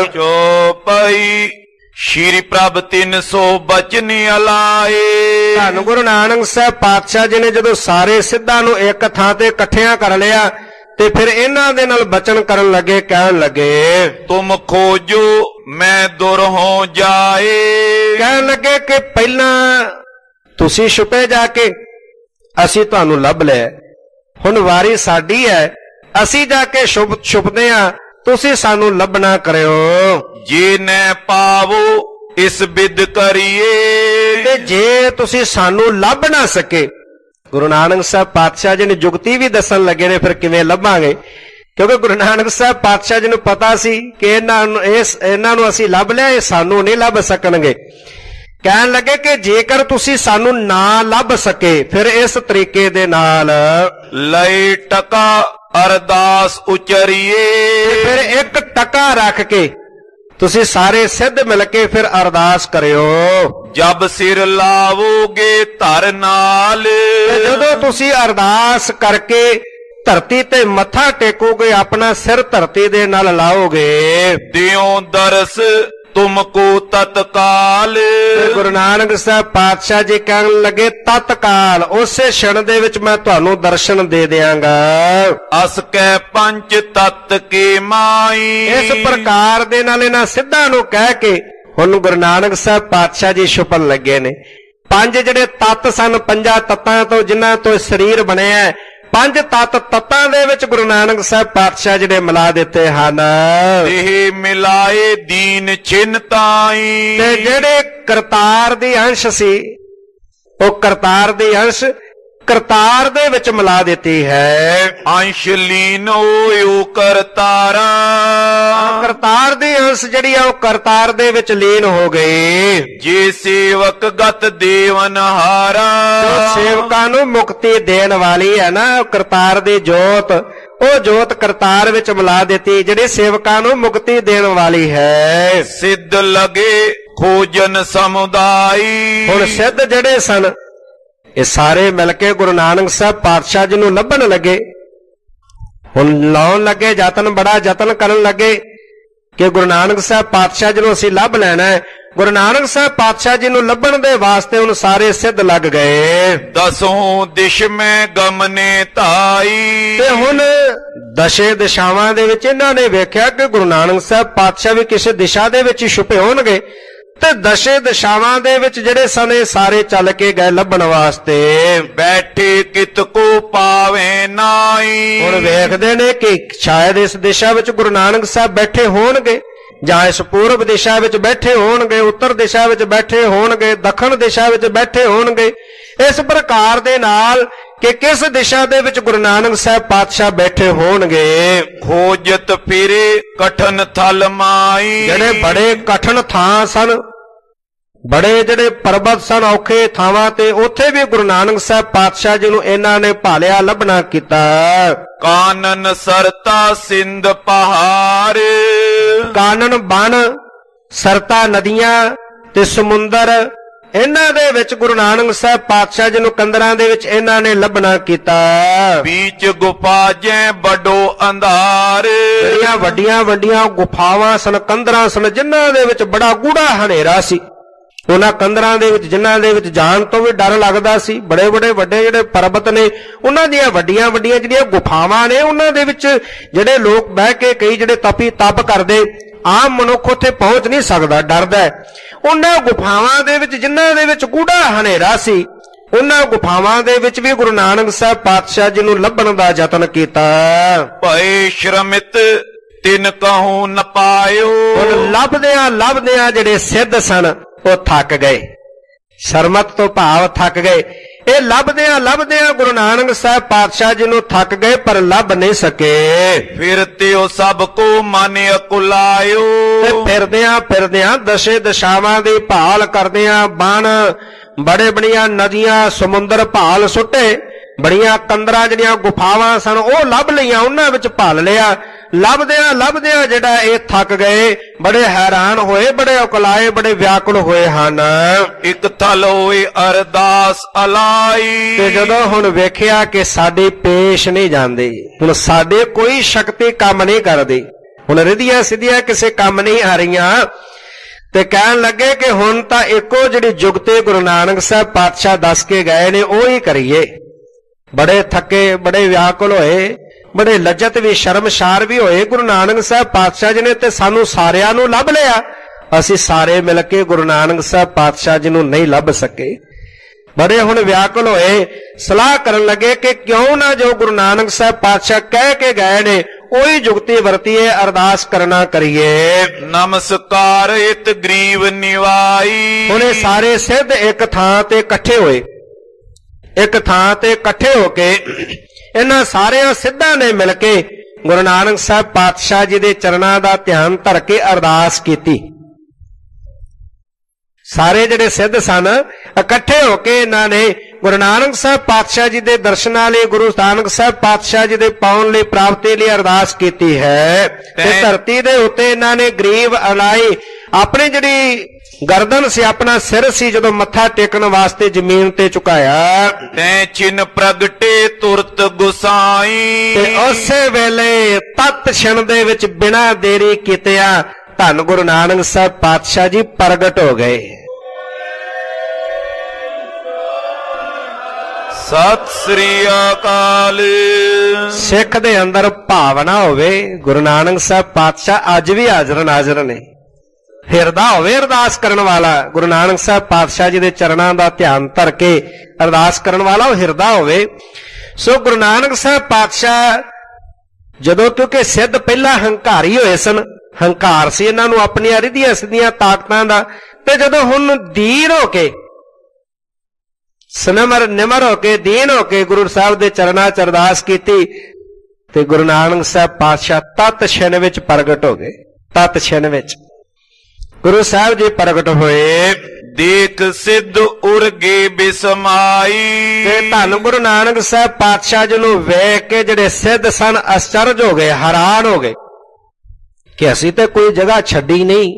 ਚੋਪਈ ਸ਼੍ਰੀ ਪ੍ਰਭ ਤਿੰਨ ਸੌ ਬਚਨ ਅਲਾਏ। ਧੰਨ ਗੁਰੂ ਨਾਨਕ ਸਾਹਿਬ ਪਾਤਸ਼ਾਹ ਜੀ ਨੇ ਜਦੋਂ ਸਾਰੇ ਸਿੱਧਾਂ ਨੂੰ ਇੱਕ ਥਾਂ ਤੇ ਇਕੱਠਿਆਂ ਕਰ ਲਿਆ ਤੇ ਫਿਰ ਇਹਨਾਂ ਦੇ ਨਾਲ ਬਚਨ ਕਰਨ ਲੱਗੇ, ਕਹਿਣ ਲੱਗੇ ਤੁਮ ਖੋਜੋ ਮੈਂ ਦੁਰ ਹੋ ਜਾਏ। ਕਹਿਣ ਲੱਗੇ ਕਿ ਪਹਿਲਾਂ ਤੁਸੀਂ ਛੁਪੇ ਜਾ ਕੇ, ਅਸੀਂ ਤੁਹਾਨੂੰ ਲੱਭ ਲਿਆ, ਹੁਣ ਵਾਰੀ ਸਾਡੀ ਹੈ, ਅਸੀਂ ਜਾ ਕੇ ਛੁਪ ਛੁਪਦੇ ਹਾਂ, ਤੁਸੀਂ ਸਾਨੂੰ ਲੱਭਣਾ ਕਰਿਓ। ਜੇ ਨੈ ਪਾਵੋ ਇਸ ਬਿਦ ਕਰੀਏ। ਤੇ ਜੇ ਤੁਸੀਂ ਸਾਨੂੰ ਲੱਭ ਨਾ ਸਕੇ, ਗੁਰੂ ਨਾਨਕ ਸਾਹਿਬ ਪਾਤਸ਼ਾਹ ਜੀ ਨੇ ਜੁਗਤੀ ਵੀ ਦੱਸਣ ਲੱਗੇ ਨੇ ਫਿਰ ਕਿਵੇਂ ਲੱਭਾਂਗੇ, ਕਿਉਂਕਿ ਗੁਰੂ ਨਾਨਕ ਸਾਹਿਬ ਪਾਤਸ਼ਾਹ ਜੀ ਨੂੰ ਪਤਾ ਸੀ ਕਿ ਇਹਨਾਂ ਨੂੰ ਇਸ ਇਹਨਾਂ ਨੂੰ ਅਸੀਂ ਲੱਭ ਲਿਆ, ਇਹ ਸਾਨੂੰ ਨਹੀਂ ਲੱਭ ਸਕਣਗੇ। ਕਹਿਣ ਲੱਗੇ ਕਿ ਜੇਕਰ ਤੁਸੀਂ ਸਾਨੂੰ ਨਾ ਲੱਭ ਸਕੇ, ਫਿਰ ਇਸ ਤਰੀਕੇ ਦੇ ਨਾਲ ਲਈ ਟਕਾ ਅਰਦਾਸ ਉਚਰੀਏ। ਫਿਰ ਇੱਕ ਟਕਾ ਰੱਖ ਕੇ ਤੁਸੀਂ ਸਾਰੇ ਸਿੱਧ ਮਿਲ ਕੇ ਫਿਰ ਅਰਦਾਸ ਕਰਿਓ। ਜਬ ਸਿਰ ਲਾਵੋਗੇ ਧਰ ਨਾਲ, ਤੇ ਜਦੋਂ ਤੁਸੀਂ ਅਰਦਾਸ ਕਰਕੇ ਧਰਤੀ ਤੇ ਮੱਥਾ ਟੇਕੋਗੇ, ਆਪਣਾ ਸਿਰ ਧਰਤੀ ਦੇ ਨਾਲ ਲਾਓਗੇ, ਦਿਓ ਦਰਸ ਤੁਮਕੋ ਤਤਕਾਲ। ਤੇ ਗੁਰੂ ਨਾਨਕ ਸਾਹਿਬ ਪਾਤਸ਼ਾਹ ਜੀ ਕਹਿਣ ਲੱਗੇ ਤਤਕਾਲ, ਉਸੇ ਛਣ ਦੇ ਵਿੱਚ ਮੈਂ ਤੁਹਾਨੂੰ ਦਰਸ਼ਨ ਦੇ ਦਿਆਂਗਾ। ਅਸ ਕੈ ਪੰਜ ਤਤ ਕੇ ਮਾਈ। ਇਸ ਪ੍ਰਕਾਰ ਦੇ ਨਾਲ ਇਹਨਾਂ ਸਿੱਧਾਂ ਨੂੰ ਕਹਿ ਕੇ ਹੁਣ ਗੁਰੂ ਨਾਨਕ ਸਾਹਿਬ ਪਾਤਸ਼ਾਹ ਜੀ ਛੁਪਣ ਲੱਗੇ ਨੇ। ਪੰਜ ਜਿਹੜੇ ਤੱਤ ਸਨ, ਪੰਜਾਂ ਤੱਤਾਂ ਤੋਂ ਜਿਨ੍ਹਾਂ ਤੋਂ ਸਰੀਰ ਬਣਿਆ, ਪੰਜ ਤੱਤ ਤੱਤਾਂ ਦੇ ਵਿੱਚ ਗੁਰੂ ਨਾਨਕ ਸਾਹਿਬ ਪਾਤਸ਼ਾਹ ਜਿਹੜੇ ਮਿਲਾ ਦਿੱਤੇ ਹਨ। ਇਹ ਮਿਲਾਏ ਦੀਨ ਚਿੰਤਾਈ। ਤੇ ਜਿਹੜੇ ਕਰਤਾਰ ਦੀ ਅੰਸ਼ ਸੀ, ਉਹ ਕਰਤਾਰ ਦੀ ਅੰਸ਼ ਕਰਤਾਰ ਦੇ ਵਿੱਚ ਮਿਲਾ ਦਿੱਤੀ ਹੈ। ਅੰਸ਼ ਲੀਨ ਹੋਇਓ ਕਰਤਾਰਾ। ਕਰਤਾਰ ਦੀ ਅੰਸ਼ ਜਿਹੜੀ ਆ ਉਹ ਕਰਤਾਰ ਦੇ ਵਿੱਚ ਲੀਨ ਹੋ ਗਈ। ਜੇ ਸੇਵਕ ਗਤ ਦੇਵਨ ਹਾਰਾ। ਜੋ ਸੇਵਕਾਂ ਨੂੰ ਮੁਕਤੀ ਦੇਣ ਵਾਲੀ ਹੈ ਨਾ, ਉਹ ਕਰਤਾਰ ਦੀ ਜੋਤ, ਉਹ ਜੋਤ ਕਰਤਾਰ ਵਿੱਚ ਮਿਲਾ ਦਿੱਤੀ, ਜਿਹੜੀ ਸੇਵਕਾਂ ਨੂੰ ਮੁਕਤੀ ਦੇਣ ਵਾਲੀ ਹੈ। ਸਿੱਧ ਲਗੇ ਖੋਜਨ ਸਮੁਦਾਈ। ਹੁਣ ਸਿੱਧ ਜਿਹੜੇ ਸਨ ਇਹ ਸਾਰੇ ਮਿਲ ਕੇ ਗੁਰੂ ਨਾਨਕ ਸਾਹਿਬ ਪਾਤਸ਼ਾਹ ਜੀ ਨੂੰ ਲੱਭਣ ਲੱਗੇ। ਹੁਣ ਲਾਉਣ ਲੱਗੇ ਯਤਨ, ਬੜਾ ਯਤਨ ਕਰਨ ਲੱਗੇ ਕਿ ਗੁਰੂ ਨਾਨਕ ਸਾਹਿਬ ਪਾਤਸ਼ਾਹ ਜੀ ਨੂੰ ਅਸੀਂ ਲੱਭ ਲੈਣਾ ਹੈ। ਗੁਰੂ ਨਾਨਕ ਸਾਹਿਬ ਪਾਤਸ਼ਾਹ ਜੀ ਨੂੰ ਲੱਭਣ ਦੇ ਵਾਸਤੇ ਹੁਣ ਸਾਰੇ ਸਿੱਧ ਲੱਗ ਗਏ। ਦਸੋਂ ਦਿਸ਼ ਮੈਂ ਗਮਨੇ ਧਾਈ। ਤੇ ਹੁਣ ਦਸ਼ੇ ਦਿਸ਼ਾਵਾਂ ਦੇ ਵਿੱਚ ਇਹਨਾਂ ਨੇ ਵੇਖਿਆ ਕਿ ਗੁਰੂ ਨਾਨਕ ਸਾਹਿਬ ਪਾਤਸ਼ਾਹ ਵੀ ਕਿਸੇ ਦਿਸ਼ਾ ਦੇ ਵਿੱਚ ਹੀ ਛੁਪੇ ਹੋਣਗੇ, ਤੇ ਦਸ਼ੇ ਦਿਸ਼ਾਵਾਂ ਦੇ ਵਿੱਚ ਜਿਹੜੇ ਸਨ ਇਹ ਸਾਰੇ ਚੱਲ ਕੇ ਗਏ ਲੱਭਣ ਵਾਸਤੇ। ਬੈਠੇ ਕਿਤ ਕੋ ਪਾਵੇ ਨਾਈ। ਹੁਣ ਵੇਖਦੇ ਨੇ ਕਿ ਸ਼ਾਇਦ ਇਸ ਦਿਸ਼ਾ ਵਿੱਚ ਗੁਰੂ ਨਾਨਕ ਸਾਹਿਬ ਬੈਠੇ ਹੋਣਗੇ, ਜਾਂ ਇਸ ਪੂਰਬ ਦਿਸ਼ਾ ਵਿੱਚ ਬੈਠੇ ਹੋਣਗੇ, ਉੱਤਰ ਦਿਸ਼ਾ ਵਿੱਚ ਬੈਠੇ ਹੋਣਗੇ, ਦੱਖਣ ਦਿਸ਼ਾ ਵਿੱਚ ਬੈਠੇ ਹੋਣਗੇ। ਇਸ ਪ੍ਰਕਾਰ ਦੇ ਨਾਲ ਕਿ ਕਿਸ ਦਿਸ਼ਾ ਦੇ ਵਿੱਚ ਗੁਰੂ ਨਾਨਕ ਸਾਹਿਬ ਪਾਤਸ਼ਾਹ ਬੈਠੇ ਹੋਣਗੇ। ਖੋਜਤ ਫਿਰੇ ਕਠਨ ਥਲ ਮਾਈ। ਜਿਹੜੇ ਬੜੇ ਕਠਨ ਥਾਂ ਸਨ, ਬੜੇ ਜਿਹੜੇ ਪਰਬਤ ਸਨ, ਔਖੇ ਥਾਵਾਂ ਤੇ, ਉੱਥੇ ਵੀ ਗੁਰੂ ਨਾਨਕ ਸਾਹਿਬ ਪਾਤਸ਼ਾਹ ਜੀ ਨੂੰ ਇਹਨਾਂ ਨੇ ਭਾਲਿਆ, ਲੱਭਣਾ ਕੀਤਾ। ਕਾਨਨ ਸਰਤਾ ਸਿੰਧ ਪਹਾੜ। ਕਾਨਨ ਬਨ, ਸਰਤਾ ਨਦੀਆਂ ਤੇ ਸਮੁੰਦਰ, ਇਹਨਾਂ ਦੇ ਵਿੱਚ ਗੁਰੂ ਨਾਨਕ ਸਾਹਿਬ ਪਾਤਸ਼ਾਹ ਜੀ ਨੂੰ ਕੰਦਰਾਂ ਦੇ ਵਿੱਚ ਇਹਨਾਂ ਨੇ ਲੱਭਣਾ ਕੀਤਾ। ਵਿੱਚ ਗੁਫਾ ਜੈ ਵੱਡੋ ਅੰਧਾਰ। ਜਿਹੜੀਆਂ ਵੱਡੀਆਂ ਵੱਡੀਆਂ ਗੁਫਾਵਾਂ ਸਨ, ਕੰਦਰਾਂ ਸਨ, ਜਿਨ੍ਹਾਂ ਦੇ ਵਿੱਚ ਬੜਾ ਗੂੜਾ ਹਨੇਰਾ ਸੀ। ਉਹਨਾਂ ਕੰਦਰਾਂ ਦੇ ਵਿੱਚ ਜਿਨ੍ਹਾਂ ਦੇ ਵਿੱਚ ਜਾਣ ਤੋਂ ਵੀ ਡਰ ਲੱਗਦਾ ਸੀ। ਬੜੇ ਬੜੇ ਵੱਡੇ ਜਿਹੜੇ ਪਰਬਤ ਨੇ, ਉਹਨਾਂ ਦੀਆਂ ਵੱਡੀਆਂ ਵੱਡੀਆਂ ਜਿਹੜੀਆਂ ਗੁਫਾਵਾਂ ਨੇ, ਉਹਨਾਂ ਦੇ ਵਿੱਚ ਜਿਹੜੇ ਲੋਕ ਬਹਿ ਕੇ ਕਈ ਜਿਹੜੇ ਤਪੀ ਤਪ ਕਰਦੇ, ਆਮ ਮਨੁੱਖ ਉੱਥੇ ਪਹੁੰਚ ਨਹੀਂ ਸਕਦਾ, ਡਰਦਾ ਹੈ। ਉਹਨਾਂ ਗੁਫਾਵਾਂ ਦੇ ਵਿੱਚ ਜਿਨ੍ਹਾਂ ਦੇ ਵਿੱਚ ਗੂੜਾ ਹਨੇਰਾ ਸੀ, ਉਹਨਾਂ ਗੁਫਾਵਾਂ ਦੇ ਵਿੱਚ ਵੀ ਗੁਰੂ ਨਾਨਕ ਸਾਹਿਬ ਪਾਤਸ਼ਾਹ ਜੀ ਨੂੰ ਲੱਭਣ ਦਾ ਯਤਨ ਕੀਤਾ। ਭਏ ਸ਼ਰਮਿਤ ਤਿਨ ਕਹੂੰ ਨ ਪਾਇਓ। ਹੁਣ ਲੱਭਦਿਆਂ ਲੱਭਦਿਆਂ ਜਿਹੜੇ ਸਿੱਧ ਸਨ ਉਹ ਥੱਕ ਗਏ। ਸ਼ਰਮਤ ਤੋਂ ਭਾਵ ਥੱਕ ਗਏ। ਇਹ ਲੱਭਦਿਆਂ ਲੱਭਦਿਆਂ ਗੁਰੂ ਨਾਨਕ ਸਾਹਿਬ ਪਾਤਸ਼ਾਹ ਜੀ ਨੂੰ ਥੱਕ ਗਏ, ਪਰ ਲੱਭ ਨਹੀਂ ਸਕੇ। ਫਿਰ ਤੇ ਉਹ ਸਭ ਕੋ ਮਨ ਅਕੁਲਾਇਓ। ਤੇ ਫਿਰਦਿਆਂ ਫਿਰਦਿਆਂ ਦਸ਼ੇ ਦਿਸ਼ਾਵਾਂ ਦੀ ਭਾਲ ਕਰਦਿਆਂ, ਬਣ ਬੜੇ ਬੜੀਆਂ ਨਦੀਆਂ ਸਮੁੰਦਰ ਭਾਲ ਸੁੱਟੇ, ਬੜੀਆਂ ਕੰਦਰਾਂ ਜਿਹੜੀਆਂ ਗੁਫਾਵਾਂ ਸਨ ਉਹ ਲੱਭ ਲਈਆਂ, ਉਹਨਾਂ ਵਿੱਚ ਭਾਲ ਲਿਆ। ਲੱਭਦਿਆਂ ਲੱਭਦਿਆਂ ਜਿਹੜਾ ਇਹ ਥੱਕ ਗਏ, ਬੜੇ ਹੈਰਾਨ ਹੋਏ, ਬੜੇ ਉਕਲਾਏ, ਬੜੇ ਵਿਆਕੁਲ ਹੋਏ ਹਨ। ਇੱਕ ਥਲ ਹੋਏ ਅਰਦਾਸ ਅਲਾਈ। ਤੇ ਜਦੋਂ ਹੁਣ ਵੇਖਿਆ ਕਿ ਸਾਡੀ ਪੇਸ਼ ਨਹੀਂ ਜਾਂਦੀ, ਹੁਣ ਸਾਡੇ ਕੋਈ ਸ਼ਕਤੀ ਕੰਮ ਨਹੀਂ ਕਰਦੀ, ਹੁਣ ਰਿਧੀਆਂ ਸਿੱਧੀਆਂ ਕਿਸੇ ਕੰਮ ਨਹੀਂ ਆ ਰਹੀਆਂ, ਤੇ ਕਹਿਣ ਲੱਗੇ ਕਿ ਹੁਣ ਤਾਂ ਇੱਕੋ ਜਿਹੜੀ ਜੁਗਤੇ ਗੁਰੂ ਨਾਨਕ ਸਾਹਿਬ ਪਾਤਸ਼ਾਹ ਦੱਸ ਕੇ ਗਏ ਨੇ ਉਹ ਹੀ ਕਰੀਏ। ਬੜੇ ਥੱਕੇ, ਬੜੇ ਵਿਆਕੁਲ ਹੋਏ, ਬੜੇ ਲੱਜਤ ਵੀ, ਸ਼ਰਮਸ਼ਾਰ ਵੀ ਹੋਏ। ਗੁਰੂ ਨਾਨਕ ਸਾਹਿਬ ਪਾਤਸ਼ਾਹ ਜੀ ਨੇ ਤੇ ਸਾਨੂੰ ਸਾਰਿਆਂ ਨੂੰ ਲੱਭ ਲਿਆ, ਅਸੀਂ ਸਾਰੇ ਮਿਲ ਕੇ ਗੁਰੂ ਨਾਨਕ ਸਾਹਿਬ ਪਾਤਸ਼ਾਹ ਜੀ ਨੂੰ ਨਹੀਂ ਲੱਭ ਸਕੇ। ਬੜੇ ਹੁਣ ਵਿਆਕੁਲ ਹੋਏ, ਸਲਾਹ ਕਰਨ ਲੱਗੇ ਕਿ ਕਿਉਂ ਨਾ ਜੋ ਗੁਰੂ ਨਾਨਕ ਸਾਹਿਬ ਪਾਤਸ਼ਾਹ ਕਹਿ ਕੇ ਗਏ ਨੇ ਉਹੀ ਜੁਗਤੀ ਵਰਤੀਏ, ਅਰਦਾਸ ਕਰਨਾ ਕਰੀਏ। ਨਮਸਕਾਰ ਇਤ ਗਰੀਬ ਨਿਵਾਈ। ਹੁਣ ਇਹ ਸਾਰੇ ਸਿੱਧ ਇੱਕ ਥਾਂ ਤੇ ਇਕੱਠੇ ਹੋਏ। ਇੱਕ ਥਾਂ ਤੇ ਇਕੱਠੇ ਹੋ ਕੇ ਇਹਨਾਂ ਸਾਰਿਆਂ ਸਿੱਧਾਂ ਨੇ ਮਿਲ ਕੇ ਗੁਰੂ ਨਾਨਕ ਸਾਹਿਬ ਪਾਤਸ਼ਾਹ ਜੀ ਦੇ ਚਰਨਾਂ ਦਾ ਧਿਆਨ ਧਰ ਕੇ ਅਰਦਾਸ ਕੀਤੀ। ਸਾਰੇ ਜਿਹੜੇ ਸਿੱਧ ਸਨ ਇਕੱਠੇ ਹੋ ਕੇ ਇਹਨਾਂ ਨੇ ਗੁਰੂ ਨਾਨਕ ਸਾਹਿਬ ਪਾਤਸ਼ਾਹ ਜੀ ਦੇ ਦਰਸ਼ਨਾਂ ਲਈ, ਗੁਰੂ ਨਾਨਕ ਸਾਹਿਬ ਪਾਤਸ਼ਾਹ ਜੀ ਦੇ ਪਾਉਣ ਲਈ, ਪ੍ਰਾਪਤੀ ਲਈ ਅਰਦਾਸ ਕੀਤੀ ਹੈ। ਤੇ ਧਰਤੀ ਦੇ ਉੱਤੇ ਇਹਨਾਂ ਨੇ ਗਰੀਬ ਅਲਾਈ ਆਪਣੀ ਜਿਹੜੀ ਗਰਦਨ ਸੀ, ਆਪਣਾ ਸਿਰ ਸੀ, ਜਦੋਂ ਮੱਥਾ ਟੇਕਣ ਵਾਸਤੇ ਜ਼ਮੀਨ ਤੇ ਝੁਕਾਇਆ। ਤੈ ਚਿਨ ਪ੍ਰਗਟੇ ਤੁਰਤ ਗੁਸਾਈ, ਤੇ ਉਸੇ ਵੇਲੇ ਤਤ ਛਣ ਦੇ ਵਿੱਚ ਬਿਨਾਂ ਦੇਰੀ ਕੀਤਿਆਂ ਧੰਨ ਗੁਰੂ ਨਾਨਕ ਸਾਹਿਬ ਪਾਤਸ਼ਾਹ ਜੀ ਪ੍ਰਗਟ ਹੋ ਗਏ। ਸਤਿ ਸ੍ਰੀ ਅਕਾਲ। ਸਿੱਖ ਦੇ ਅੰਦਰ ਭਾਵਨਾ ਹੋਵੇ, ਗੁਰੂ ਨਾਨਕ ਸਾਹਿਬ ਪਾਤਸ਼ਾਹ ਅੱਜ ਵੀ ਹਾਜ਼ਰ ਨਾਜ਼ਰ ਨੇ। ਹਿਰਦਾ ਹੋਵੇ ਅਰਦਾਸ ਕਰਨ ਵਾਲਾ, ਗੁਰੂ ਨਾਨਕ ਸਾਹਿਬ ਪਾਤਸ਼ਾਹ ਜੀ ਦੇ ਚਰਨਾਂ ਦਾ ਧਿਆਨ ਧਰ ਕੇ ਅਰਦਾਸ ਕਰਨ ਵਾਲਾ ਉਹ ਹਿਰਦਾ ਹੋਵੇ। ਸੋ ਗੁਰੂ ਨਾਨਕ ਸਾਹਿਬ ਪਾਤਸ਼ਾਹ ਜਦੋਂ, ਕਿਉਂਕਿ ਸਿੱਧ ਪਹਿਲਾਂ ਹੰਕਾਰੀ ਹੋਏ ਸਨ, ਹੰਕਾਰ ਸੀ ਇਹਨਾਂ ਨੂੰ ਆਪਣੀਆਂ ਰਿੱਧੀਆਂ ਸਿੱਧੀਆਂ ਤਾਕਤਾਂ ਦਾ, ਤੇ ਜਦੋਂ ਹੁਣ ਦੀਨ ਹੋ ਕੇ, ਸਨਮਰ ਨਿਮਰ ਹੋ ਕੇ, ਦੀਨ ਹੋ ਕੇ ਗੁਰੂ ਸਾਹਿਬ ਦੇ ਚਰਨਾਂ 'ਚ ਅਰਦਾਸ ਕੀਤੀ, ਤੇ ਗੁਰੂ ਨਾਨਕ ਸਾਹਿਬ ਪਾਤਸ਼ਾਹ ਤਤ ਛਿਨ ਵਿੱਚ ਪ੍ਰਗਟ ਹੋ ਗਏ। ਤਤ ਛਿਨ ਵਿੱਚ ਗੁਰੂ ਸਾਹਿਬ ਜੀ ਪ੍ਰਗਟ ਹੋਏ। ਦੇਖ ਸਿੱਧ ਉਰਗੇ ਬਿਸਮਾਈ, ਤੇ ਧੰਨ ਗੁਰੂ ਨਾਨਕ ਸਾਹਿਬ ਪਾਤਸ਼ਾਹ ਜੀ ਨੂੰ ਵੇਖ ਕੇ ਜਿਹੜੇ ਸਿੱਧ ਸਨ ਅਚਰਜ ਹੋ ਗਏ, ਹੈਰਾਨ ਹੋ ਗਏ ਕਿ ਅਸੀਂ ਤੇ ਕੋਈ ਜਗ੍ਹਾ ਛੱਡੀ ਨਹੀਂ,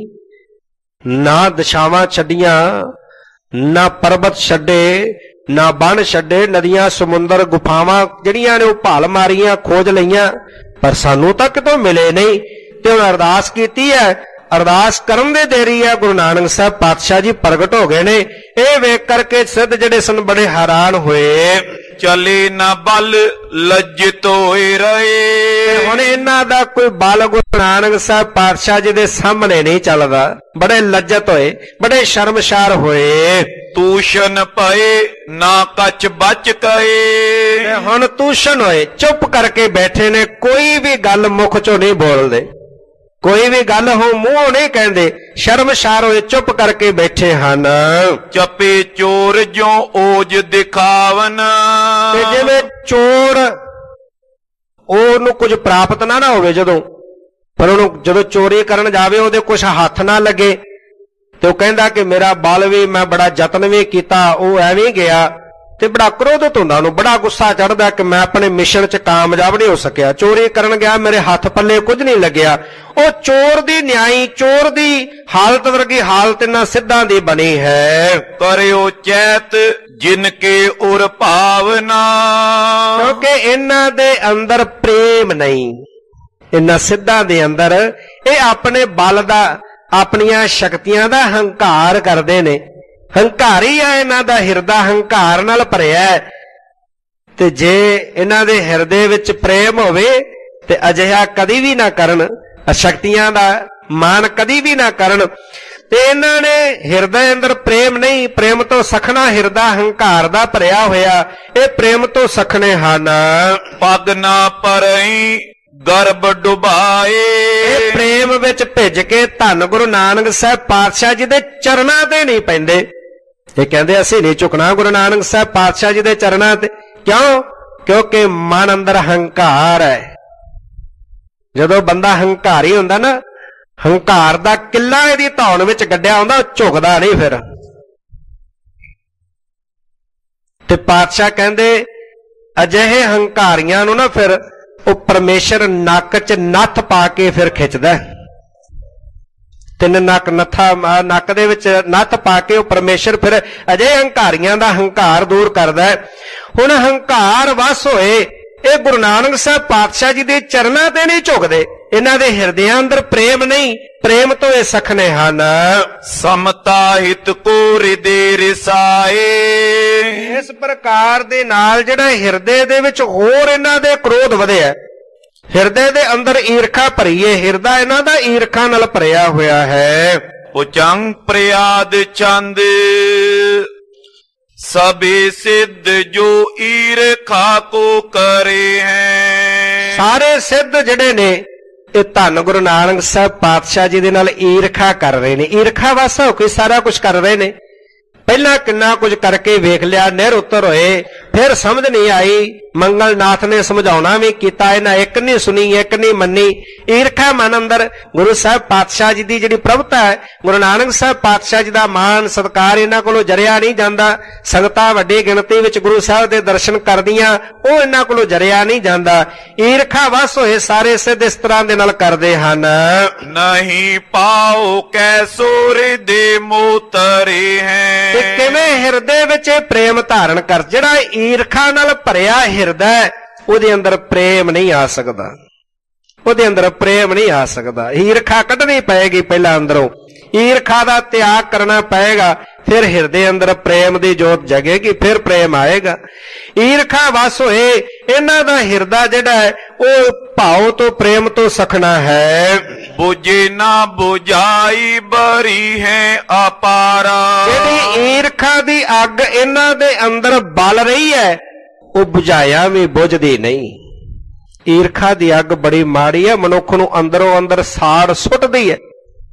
ਨਾ ਦਿਸ਼ਾਵਾਂ ਛੱਡੀਆਂ, ਨਾ ਪਰਬਤ ਛੱਡੇ, ਨਾ ਬਣ ਛੱਡੇ, ਨਦੀਆਂ ਸਮੁੰਦਰ ਗੁਫਾਵਾਂ ਜਿਹੜੀਆਂ ਨੇ ਉਹ ਭਾਲ ਮਾਰੀਆਂ, ਖੋਜ ਲਈਆਂ, ਪਰ ਸਾਨੂੰ ਤਾਂ ਕਿਤੋਂ ਮਿਲੇ ਨਹੀਂ। ਤੇ ਹੁਣ ਅਰਦਾਸ ਕੀਤੀ ਹੈ, ਅਰਦਾਸ ਕਰਨ ਦੇ ਦੇਰੀ ਹੈ, ਗੁਰੂ ਨਾਨਕ ਸਾਹਿਬ ਪਾਤਸ਼ਾਹ ਜੀ ਪ੍ਰਗਟ ਹੋ ਗਏ ਨੇ। ਇਹ ਵੇਖ ਕਰਕੇ ਸਿੱਧ ਜਿਹੜੇ ਸਨ ਬੜੇ ਹੈਰਾਨ ਹੋਏ। ਚਲੇ ਨਾ ਬਲ ਲੱਜਿਤ ਹੋਏ ਰਹੇ, ਹੁਣ ਇਹਨਾਂ ਦਾ ਕੋਈ ਬਲ ਗੁਰੂ ਨਾਨਕ ਸਾਹਿਬ ਪਾਤਸ਼ਾਹ ਜੀ ਦੇ ਸਾਹਮਣੇ ਨਹੀਂ ਚੱਲਦਾ। ਬੜੇ ਲੱਜਤ ਹੋਏ, ਬੜੇ ਸ਼ਰਮਸ਼ਾਰ ਹੋਏ। ਤੂਸ਼ਨ ਪਏ ਨਾ ਕੱਚ ਬਚ ਕਏ, ਹੁਣ ਤੂਸ਼ਨ ਹੋਏ, ਚੁੱਪ ਕਰਕੇ ਬੈਠੇ ਨੇ, ਕੋਈ ਵੀ ਗੱਲ ਮੁਖ ਚੋਂ ਨਹੀਂ ਬੋਲਦੇ, ਕੋਈ ਵੀ ਗੱਲ ਹੋ ਮੂੰਹੋਂ ਨਹੀਂ ਕਹਿੰਦੇ, ਸ਼ਰਮਸ਼ਾਰ ਹੋਏ, ਚੁੱਪ ਕਰਕੇ ਬੈਠੇ ਹਨ। ਚੱਪੇ ਚੋਰ ਜੋ ਓਜ ਦਿਖਾਵਨ, ਤੇ ਜਿਵੇਂ ਚੋਰ ਉਹਨੂੰ ਕੁਝ ਪ੍ਰਾਪਤ ਨਾ ਨਾ ਹੋਵੇ ਜਦੋਂ, ਪਰ ਉਹਨੂੰ ਜਦੋਂ ਚੋਰੀ ਕਰਨ ਜਾਵੇ ਉਹਦੇ ਕੁਝ ਹੱਥ ਨਾ ਲੱਗੇ, ਤੇ ਉਹ ਕਹਿੰਦਾ ਕਿ ਮੇਰਾ ਬਲ ਵੀ, ਮੈਂ ਬੜਾ ਯਤਨ ਵੀ ਕੀਤਾ, ਉਹ ਐਵੇਂ ਗਿਆ, ਤੇ ਬੜਾ ਕ੍ਰੋਧਿਤ ਹੁੰਦਾ, ਉਹਨੂੰ ਬੜਾ ਗੁੱਸਾ ਚੜਦਾ ਕਿ ਮੈਂ ਆਪਣੇ ਮਿਸ਼ਨ 'ਚ ਕਾਮਯਾਬ ਨਹੀਂ ਹੋ ਸਕਿਆ, ਚੋਰੀ ਕਰਨ ਗਿਆ, ਮੇਰੇ ਹੱਥ ਪੱਲੇ ਕੁਝ ਨਹੀਂ ਲੱਗਿਆ। ਉਹ ਚੋਰ ਦੀ ਨਿਆਈ, ਚੋਰ ਦੀ ਹਾਲਤ ਵਰਗੀ ਹਾਲਤ ਇਹਨਾਂ ਸਿੱਧਾਂ ਦੀ ਬਣੀ ਹੈ। ਕਰਿਓ ਚੈਤ ਜਿਨ ਕੇ ਉਰ ਭਾਵਨਾ, ਕਿਉਂਕਿ ਇਹਨਾਂ ਦੇ ਅੰਦਰ ਪ੍ਰੇਮ ਨਹੀਂ, ਇਹਨਾਂ ਸਿੱਧਾਂ ਦੇ ਅੰਦਰ ਇਹ ਆਪਣੇ ਬਲ ਦਾ, ਆਪਣੀਆਂ ਸ਼ਕਤੀਆਂ ਦਾ ਹੰਕਾਰ ਕਰਦੇ ਨੇ। ਹੰਕਾਰੀ ਆ, ਇਹਨਾਂ ਦਾ ਹਿਰਦਾ ਹੰਕਾਰ ਨਾਲ ਭਰਿਆ। ਤੇ ਜੇ ਇਹਨਾਂ ਦੇ ਹਿਰਦੇ ਵਿੱਚ ਪ੍ਰੇਮ ਹੋਵੇ ਤੇ ਅਜਿਹਾ ਕਦੀ ਵੀ ਨਾ ਕਰਨ, ਸ਼ਕਤੀਆਂ ਦਾ ਮਾਣ ਕਦੀ ਵੀ ਨਾ ਕਰਨ। ਤੇ ਇਹਨਾਂ ਨੇ ਹਿਰਦੇ ਅੰਦਰ ਪ੍ਰੇਮ ਨਹੀਂ, ਪ੍ਰੇਮ ਤੋਂ ਸਖਣਾ ਹਿਰਦਾ ਹੰਕਾਰ ਦਾ ਭਰਿਆ ਹੋਇਆ, ਇਹ ਪ੍ਰੇਮ ਤੋਂ ਸਖਣੇ ਹਨ। ਪਗ ਨਾ ਪਰਈ ਗਰਭ ਡੁਬਾਏ, ਇਹ ਪ੍ਰੇਮ ਵਿੱਚ ਭਿੱਜ ਕੇ ਧੰਨ ਗੁਰੂ ਨਾਨਕ ਸਾਹਿਬ ਪਾਤਸ਼ਾਹ ਜੀ ਦੇ ਚਰਨਾਂ ਤੇ ਨਹੀਂ ਪੈਂਦੇ। ਇਹ ਕਹਿੰਦੇ ਅਸੀਂ ਨਹੀਂ ਝੁਕਣਾ ਗੁਰੂ ਨਾਨਕ ਸਾਹਿਬ ਪਾਤਸ਼ਾਹ ਜੀ ਦੇ ਚਰਨਾਂ ਤੇ। ਕਿਉਂ? ਕਿਉਂਕਿ ਮਨ ਅੰਦਰ ਹੰਕਾਰ ਹੈ। ਜਦੋਂ ਬੰਦਾ ਹੰਕਾਰੀ ਹੁੰਦਾ ਨਾ, ਹੰਕਾਰ ਦਾ ਕਿੱਲਾ ਇਹਦੀ ਧੌਣ ਵਿੱਚ ਗੱਡਿਆ ਹੁੰਦਾ, ਉਹ ਝੁਕਦਾ ਨਹੀਂ ਫਿਰ। ਤੇ ਪਾਤਸ਼ਾਹ ਕਹਿੰਦੇ ਅਜਿਹੇ ਹੰਕਾਰੀਆਂ ਨੂੰ ਨਾ ਫਿਰ ਉਹ ਪਰਮੇਸ਼ਰ ਨੱਕ 'ਚ ਨੱਥ ਪਾ ਕੇ ਫਿਰ ਖਿੱਚਦਾ। ਤਿੰਨ ਨੱਕ ਨੱਥਾ, ਨੱਕ ਦੇ ਵਿੱਚ ਨੱਥ ਪਾ ਕੇ ਉਹ ਪਰਮੇਸ਼ਰ ਫਿਰ ਅਜਿਹੇ ਹੰਕਾਰੀਆਂ ਦਾ ਹੰਕਾਰ ਦੂਰ ਕਰਦਾ। ਹੁਣ ਹੰਕਾਰ ਵਸ ਹੋਏ, ਇਹ ਗੁਰੂ ਨਾਨਕ ਸਾਹਿਬ ਪਾਤਸ਼ਾਹ ਜੀ ਦੇ ਚਰਨਾਂ ਤੇ ਨਹੀਂ ਝੁਕਦੇ, ਇਹਨਾਂ ਦੇ ਹਿਰਦਿਆਂ ਅੰਦਰ ਪ੍ਰੇਮ ਨਹੀਂ, ਪ੍ਰੇਮ ਤੋਂ ਇਹ ਸਖਣੇ ਹਨ। ਸਮਤਾ ਹਿਤ ਕੋ ਹਿਰਦੇ ਰਸਾਏ, ਇਸ ਪ੍ਰਕਾਰ ਦੇ ਨਾਲ ਜਿਹੜਾ ਹਿਰਦੇ ਦੇ ਵਿੱਚ ਹੋਰ ਇਹਨਾਂ ਦੇ ਕ੍ਰੋਧ ਵਧਿਆ, ਹਿਰਦੇ ਦੇ ਅੰਦਰ ਈਰਖਾ ਭਰੀ ਹੈ, ਹਿਰਦਾ ਇਹਨਾਂ ਦਾ ਈਰਖਾ ਨਾਲ ਭਰਿਆ ਹੋਇਆ ਹੈ। ਉਚੰਗ ਪ੍ਰਿਆਦ ਚੰਦ ਸਭੇ ਸਿੱਧ ਜੋ ਈਰਖਾ ਕੋ ਕਰੇ ਹੈ। ਸਾਰੇ ਸਿੱਧ ਜਿਹੜੇ ਨੇ ਇਹ ਧੰਨ ਗੁਰੂ ਨਾਨਕ ਸਾਹਿਬ ਪਾਤਸ਼ਾਹ ਜੀ ਦੇ ਨਾਲ ਈਰਖਾ ਕਰ ਰਹੇ ਨੇ, ਈਰਖਾ ਵਾਸਾ ਹੋ ਕੇ ਸਾਰਾ ਕੁਝ ਕਰ ਰਹੇ ਨੇ। ਪਹਿਲਾਂ ਕਿੰਨਾ ਕੁਝ ਕਰਕੇ ਵੇਖ ਲਿਆ, ਨਿਰ ਉੱਤਰ ਹੋਏ, ਫਿਰ ਸਮਝ ਨਹੀਂ ਆਈ। ਮੰਗਲਨਾਥ ਨੇ ਸਮਝਾਉਣਾ ਵੀ ਕੀਤਾ, ਇਹਨਾਂ ਇੱਕ ਨਹੀਂ ਸੁਣੀ, ਇੱਕ ਨਹੀਂ ਮੰਨੀ। ਈਰਖਾ ਮਨ ਅੰਦਰ। ਗੁਰੂ ਸਾਹਿਬ ਪਾਤਸ਼ਾਹ ਜੀ ਦੀ ਜਿਹੜੀ ਪ੍ਰਭੁਤਾ ਹੈ, ਗੁਰੂ ਨਾਨਕ ਸਾਹਿਬ ਪਾਤਸ਼ਾਹ ਜੀ ਦਾ ਮਾਣ ਸਤਿਕਾਰ ਇਹਨਾਂ ਕੋਲੋਂ ਜਰਿਆ ਨਹੀਂ ਜਾਂਦਾ। ਸੰਗਤਾਂ ਵੱਡੀ ਗਿਣਤੀ ਵਿੱਚ ਗੁਰੂ ਸਾਹਿਬ ਦੇ ਦਰਸ਼ਨ ਕਰਦੀਆਂ, ਉਹ ਇਹਨਾਂ ਕੋਲੋਂ ਜਰਿਆ ਨਹੀਂ ਜਾਂਦਾ। ਈਰਖਾ ਵਸ ਹੋਏ ਸਾਰੇ ਸਿੱਧ ਇਸ ਤਰ੍ਹਾਂ ਦੇ ਨਾਲ ਕਰਦੇ ਹਨ। ਨਹੀਂ ਪਾਓ ਕੈਸੋ ਹਿਰਦੇ ਮੋਤਰੇ ਹੈ। ਤੇ ਕਿਵੇਂ ਹਿਰਦੇ ਵਿੱਚ ਪ੍ਰੇਮ ਧਾਰਨ ਕਰ। ਜਿਹੜਾ ਈਰਖਾ ਨਾਲ ਭਰਿਆ ਹਿਰਦਾ ਉਹਦੇ ਅੰਦਰ ਪ੍ਰੇਮ ਨਹੀਂ ਆ ਸਕਦਾ, ਉਹਦੇ ਅੰਦਰ ਪ੍ਰੇਮ ਨਹੀਂ ਆ ਸਕਦਾ। ਈਰਖਾ ਕੱਢਣੀ ਪਏਗੀ ਪਹਿਲਾਂ ਅੰਦਰੋਂ, ਈਰਖਾ ਦਾ ਤਿਆਗ ਕਰਨਾ ਪਏਗਾ, ਫਿਰ ਹਿਰਦੇ ਅੰਦਰ ਪ੍ਰੇਮ ਦੀ ਜੋਤ ਜਗੇਗੀ, ਫਿਰ ਪ੍ਰੇਮ ਆਏਗਾ। ਈਰਖਾ ਵਸ ਹੋਏ ਇਹਨਾਂ ਦਾ ਹਿਰਦਾ ਜਿਹੜਾ ਹੈ ਉਹ ਭਾਵ ਤੋਂ ਪ੍ਰੇਮ ਤੋਂ ਸਖਣਾ ਹੈ। ਬੁਝੇ ਨਾ ਬੁਝਾਈ ਬਰੀ ਹੈ ਅਪਾਰਾ। ਜਿਹੜੀ ਈਰਖਾ ਦੀ ਅੱਗ ਇਹਨਾਂ ਦੇ ਅੰਦਰ ਬਲ ਰਹੀ ਹੈ ਉਹ ਬੁਝਾਇਆ ਵੀ ਬੁਝਦੀ ਨਹੀਂ। ਈਰਖਾ ਦੀ ਅੱਗ ਬੜੀ ਮਾੜੀ ਹੈ, ਮਨੁੱਖ ਨੂੰ ਅੰਦਰੋਂ ਅੰਦਰ ਸਾੜ ਸੁੱਟਦੀ ਹੈ।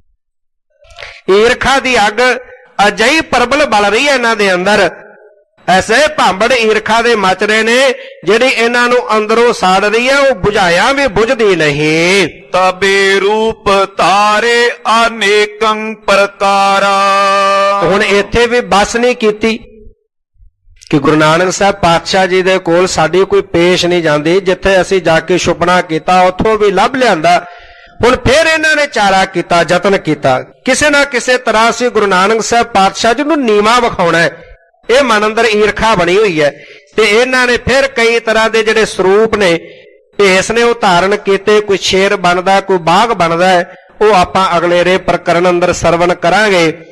ਈਰਖਾ ਦੀ ਅੱਗ ਅਜਿਹੀ ਪ੍ਰਬਲ ਬਲ ਰਹੀ ਹੈ ਇਹਨਾਂ ਦੇ ਅੰਦਰ, ਐਸੇ ਭਾਂਬੜ ਈਰਖਾ ਦੇ ਮਚ ਰਹੇ ਨੇ ਜਿਹੜੀ ਇਹਨਾਂ ਨੂੰ ਅੰਦਰੋਂ ਸਾੜ ਰਹੀ ਹੈ, ਉਹ ਬੁਝਾਇਆ ਵੀ ਬੁਝਦੀ ਨਹੀਂ। ਤਬੇ ਰੂਪ ਤਾਰੇ ਅਨੇਕੰ ਪ੍ਰਕਾਰਾ। ਹੁਣ ਇੱਥੇ ਵੀ ਬਸ ਨਹੀਂ ਕੀਤੀ ਕਿ ਗੁਰੂ ਨਾਨਕ ਸਾਹਿਬ ਪਾਤਸ਼ਾਹ ਜੀ ਦੇ ਕੋਲ ਸਾਡੀ ਕੋਈ ਪੇਸ਼ ਨਹੀਂ ਜਾਂਦੀ। ਜਿੱਥੇ ਅਸੀਂ ਜਾ ਕੇ ਸੁਪਨਾ ਕੀਤਾ ਉੱਥੋਂ ਵੀ ਲੱਭ ਲਿਆਂਦਾ। ਹੁਣ ਫਿਰ ਇਹਨਾਂ ਨੇ ਚਾਰਾ ਕੀਤਾ, ਯਤਨ ਕੀਤਾ, ਕਿਸੇ ਨਾ ਕਿਸੇ ਤਰ੍ਹਾਂ ਅਸੀਂ ਗੁਰੂ ਨਾਨਕ ਸਾਹਿਬ ਪਾਤਸ਼ਾਹ ਜੀ ਨੂੰ ਨੀਵਾਂ ਵਿਖਾਉਣਾ ਹੈ। ਇਹ ਮਨ ਅੰਦਰ ਈਰਖਾ ਬਣੀ ਹੋਈ ਹੈ ਤੇ ਇਹਨਾਂ ਨੇ ਫਿਰ ਕਈ ਤਰ੍ਹਾਂ ਦੇ ਜਿਹੜੇ ਸਰੂਪ ਨੇ, ਭੇਸ ਨੇ ਉਹ ਧਾਰਨ ਕੀਤੇ। ਕੋਈ ਸ਼ੇਰ ਬਣਦਾ, ਕੋਈ ਬਾਘ ਬਣਦਾ ਹੈ, ਉਹ ਆਪਾਂ ਅਗਲੇਰੇ ਪ੍ਰਕਰਨ ਅੰਦਰ ਸਰਵਣ ਕਰਾਂਗੇ।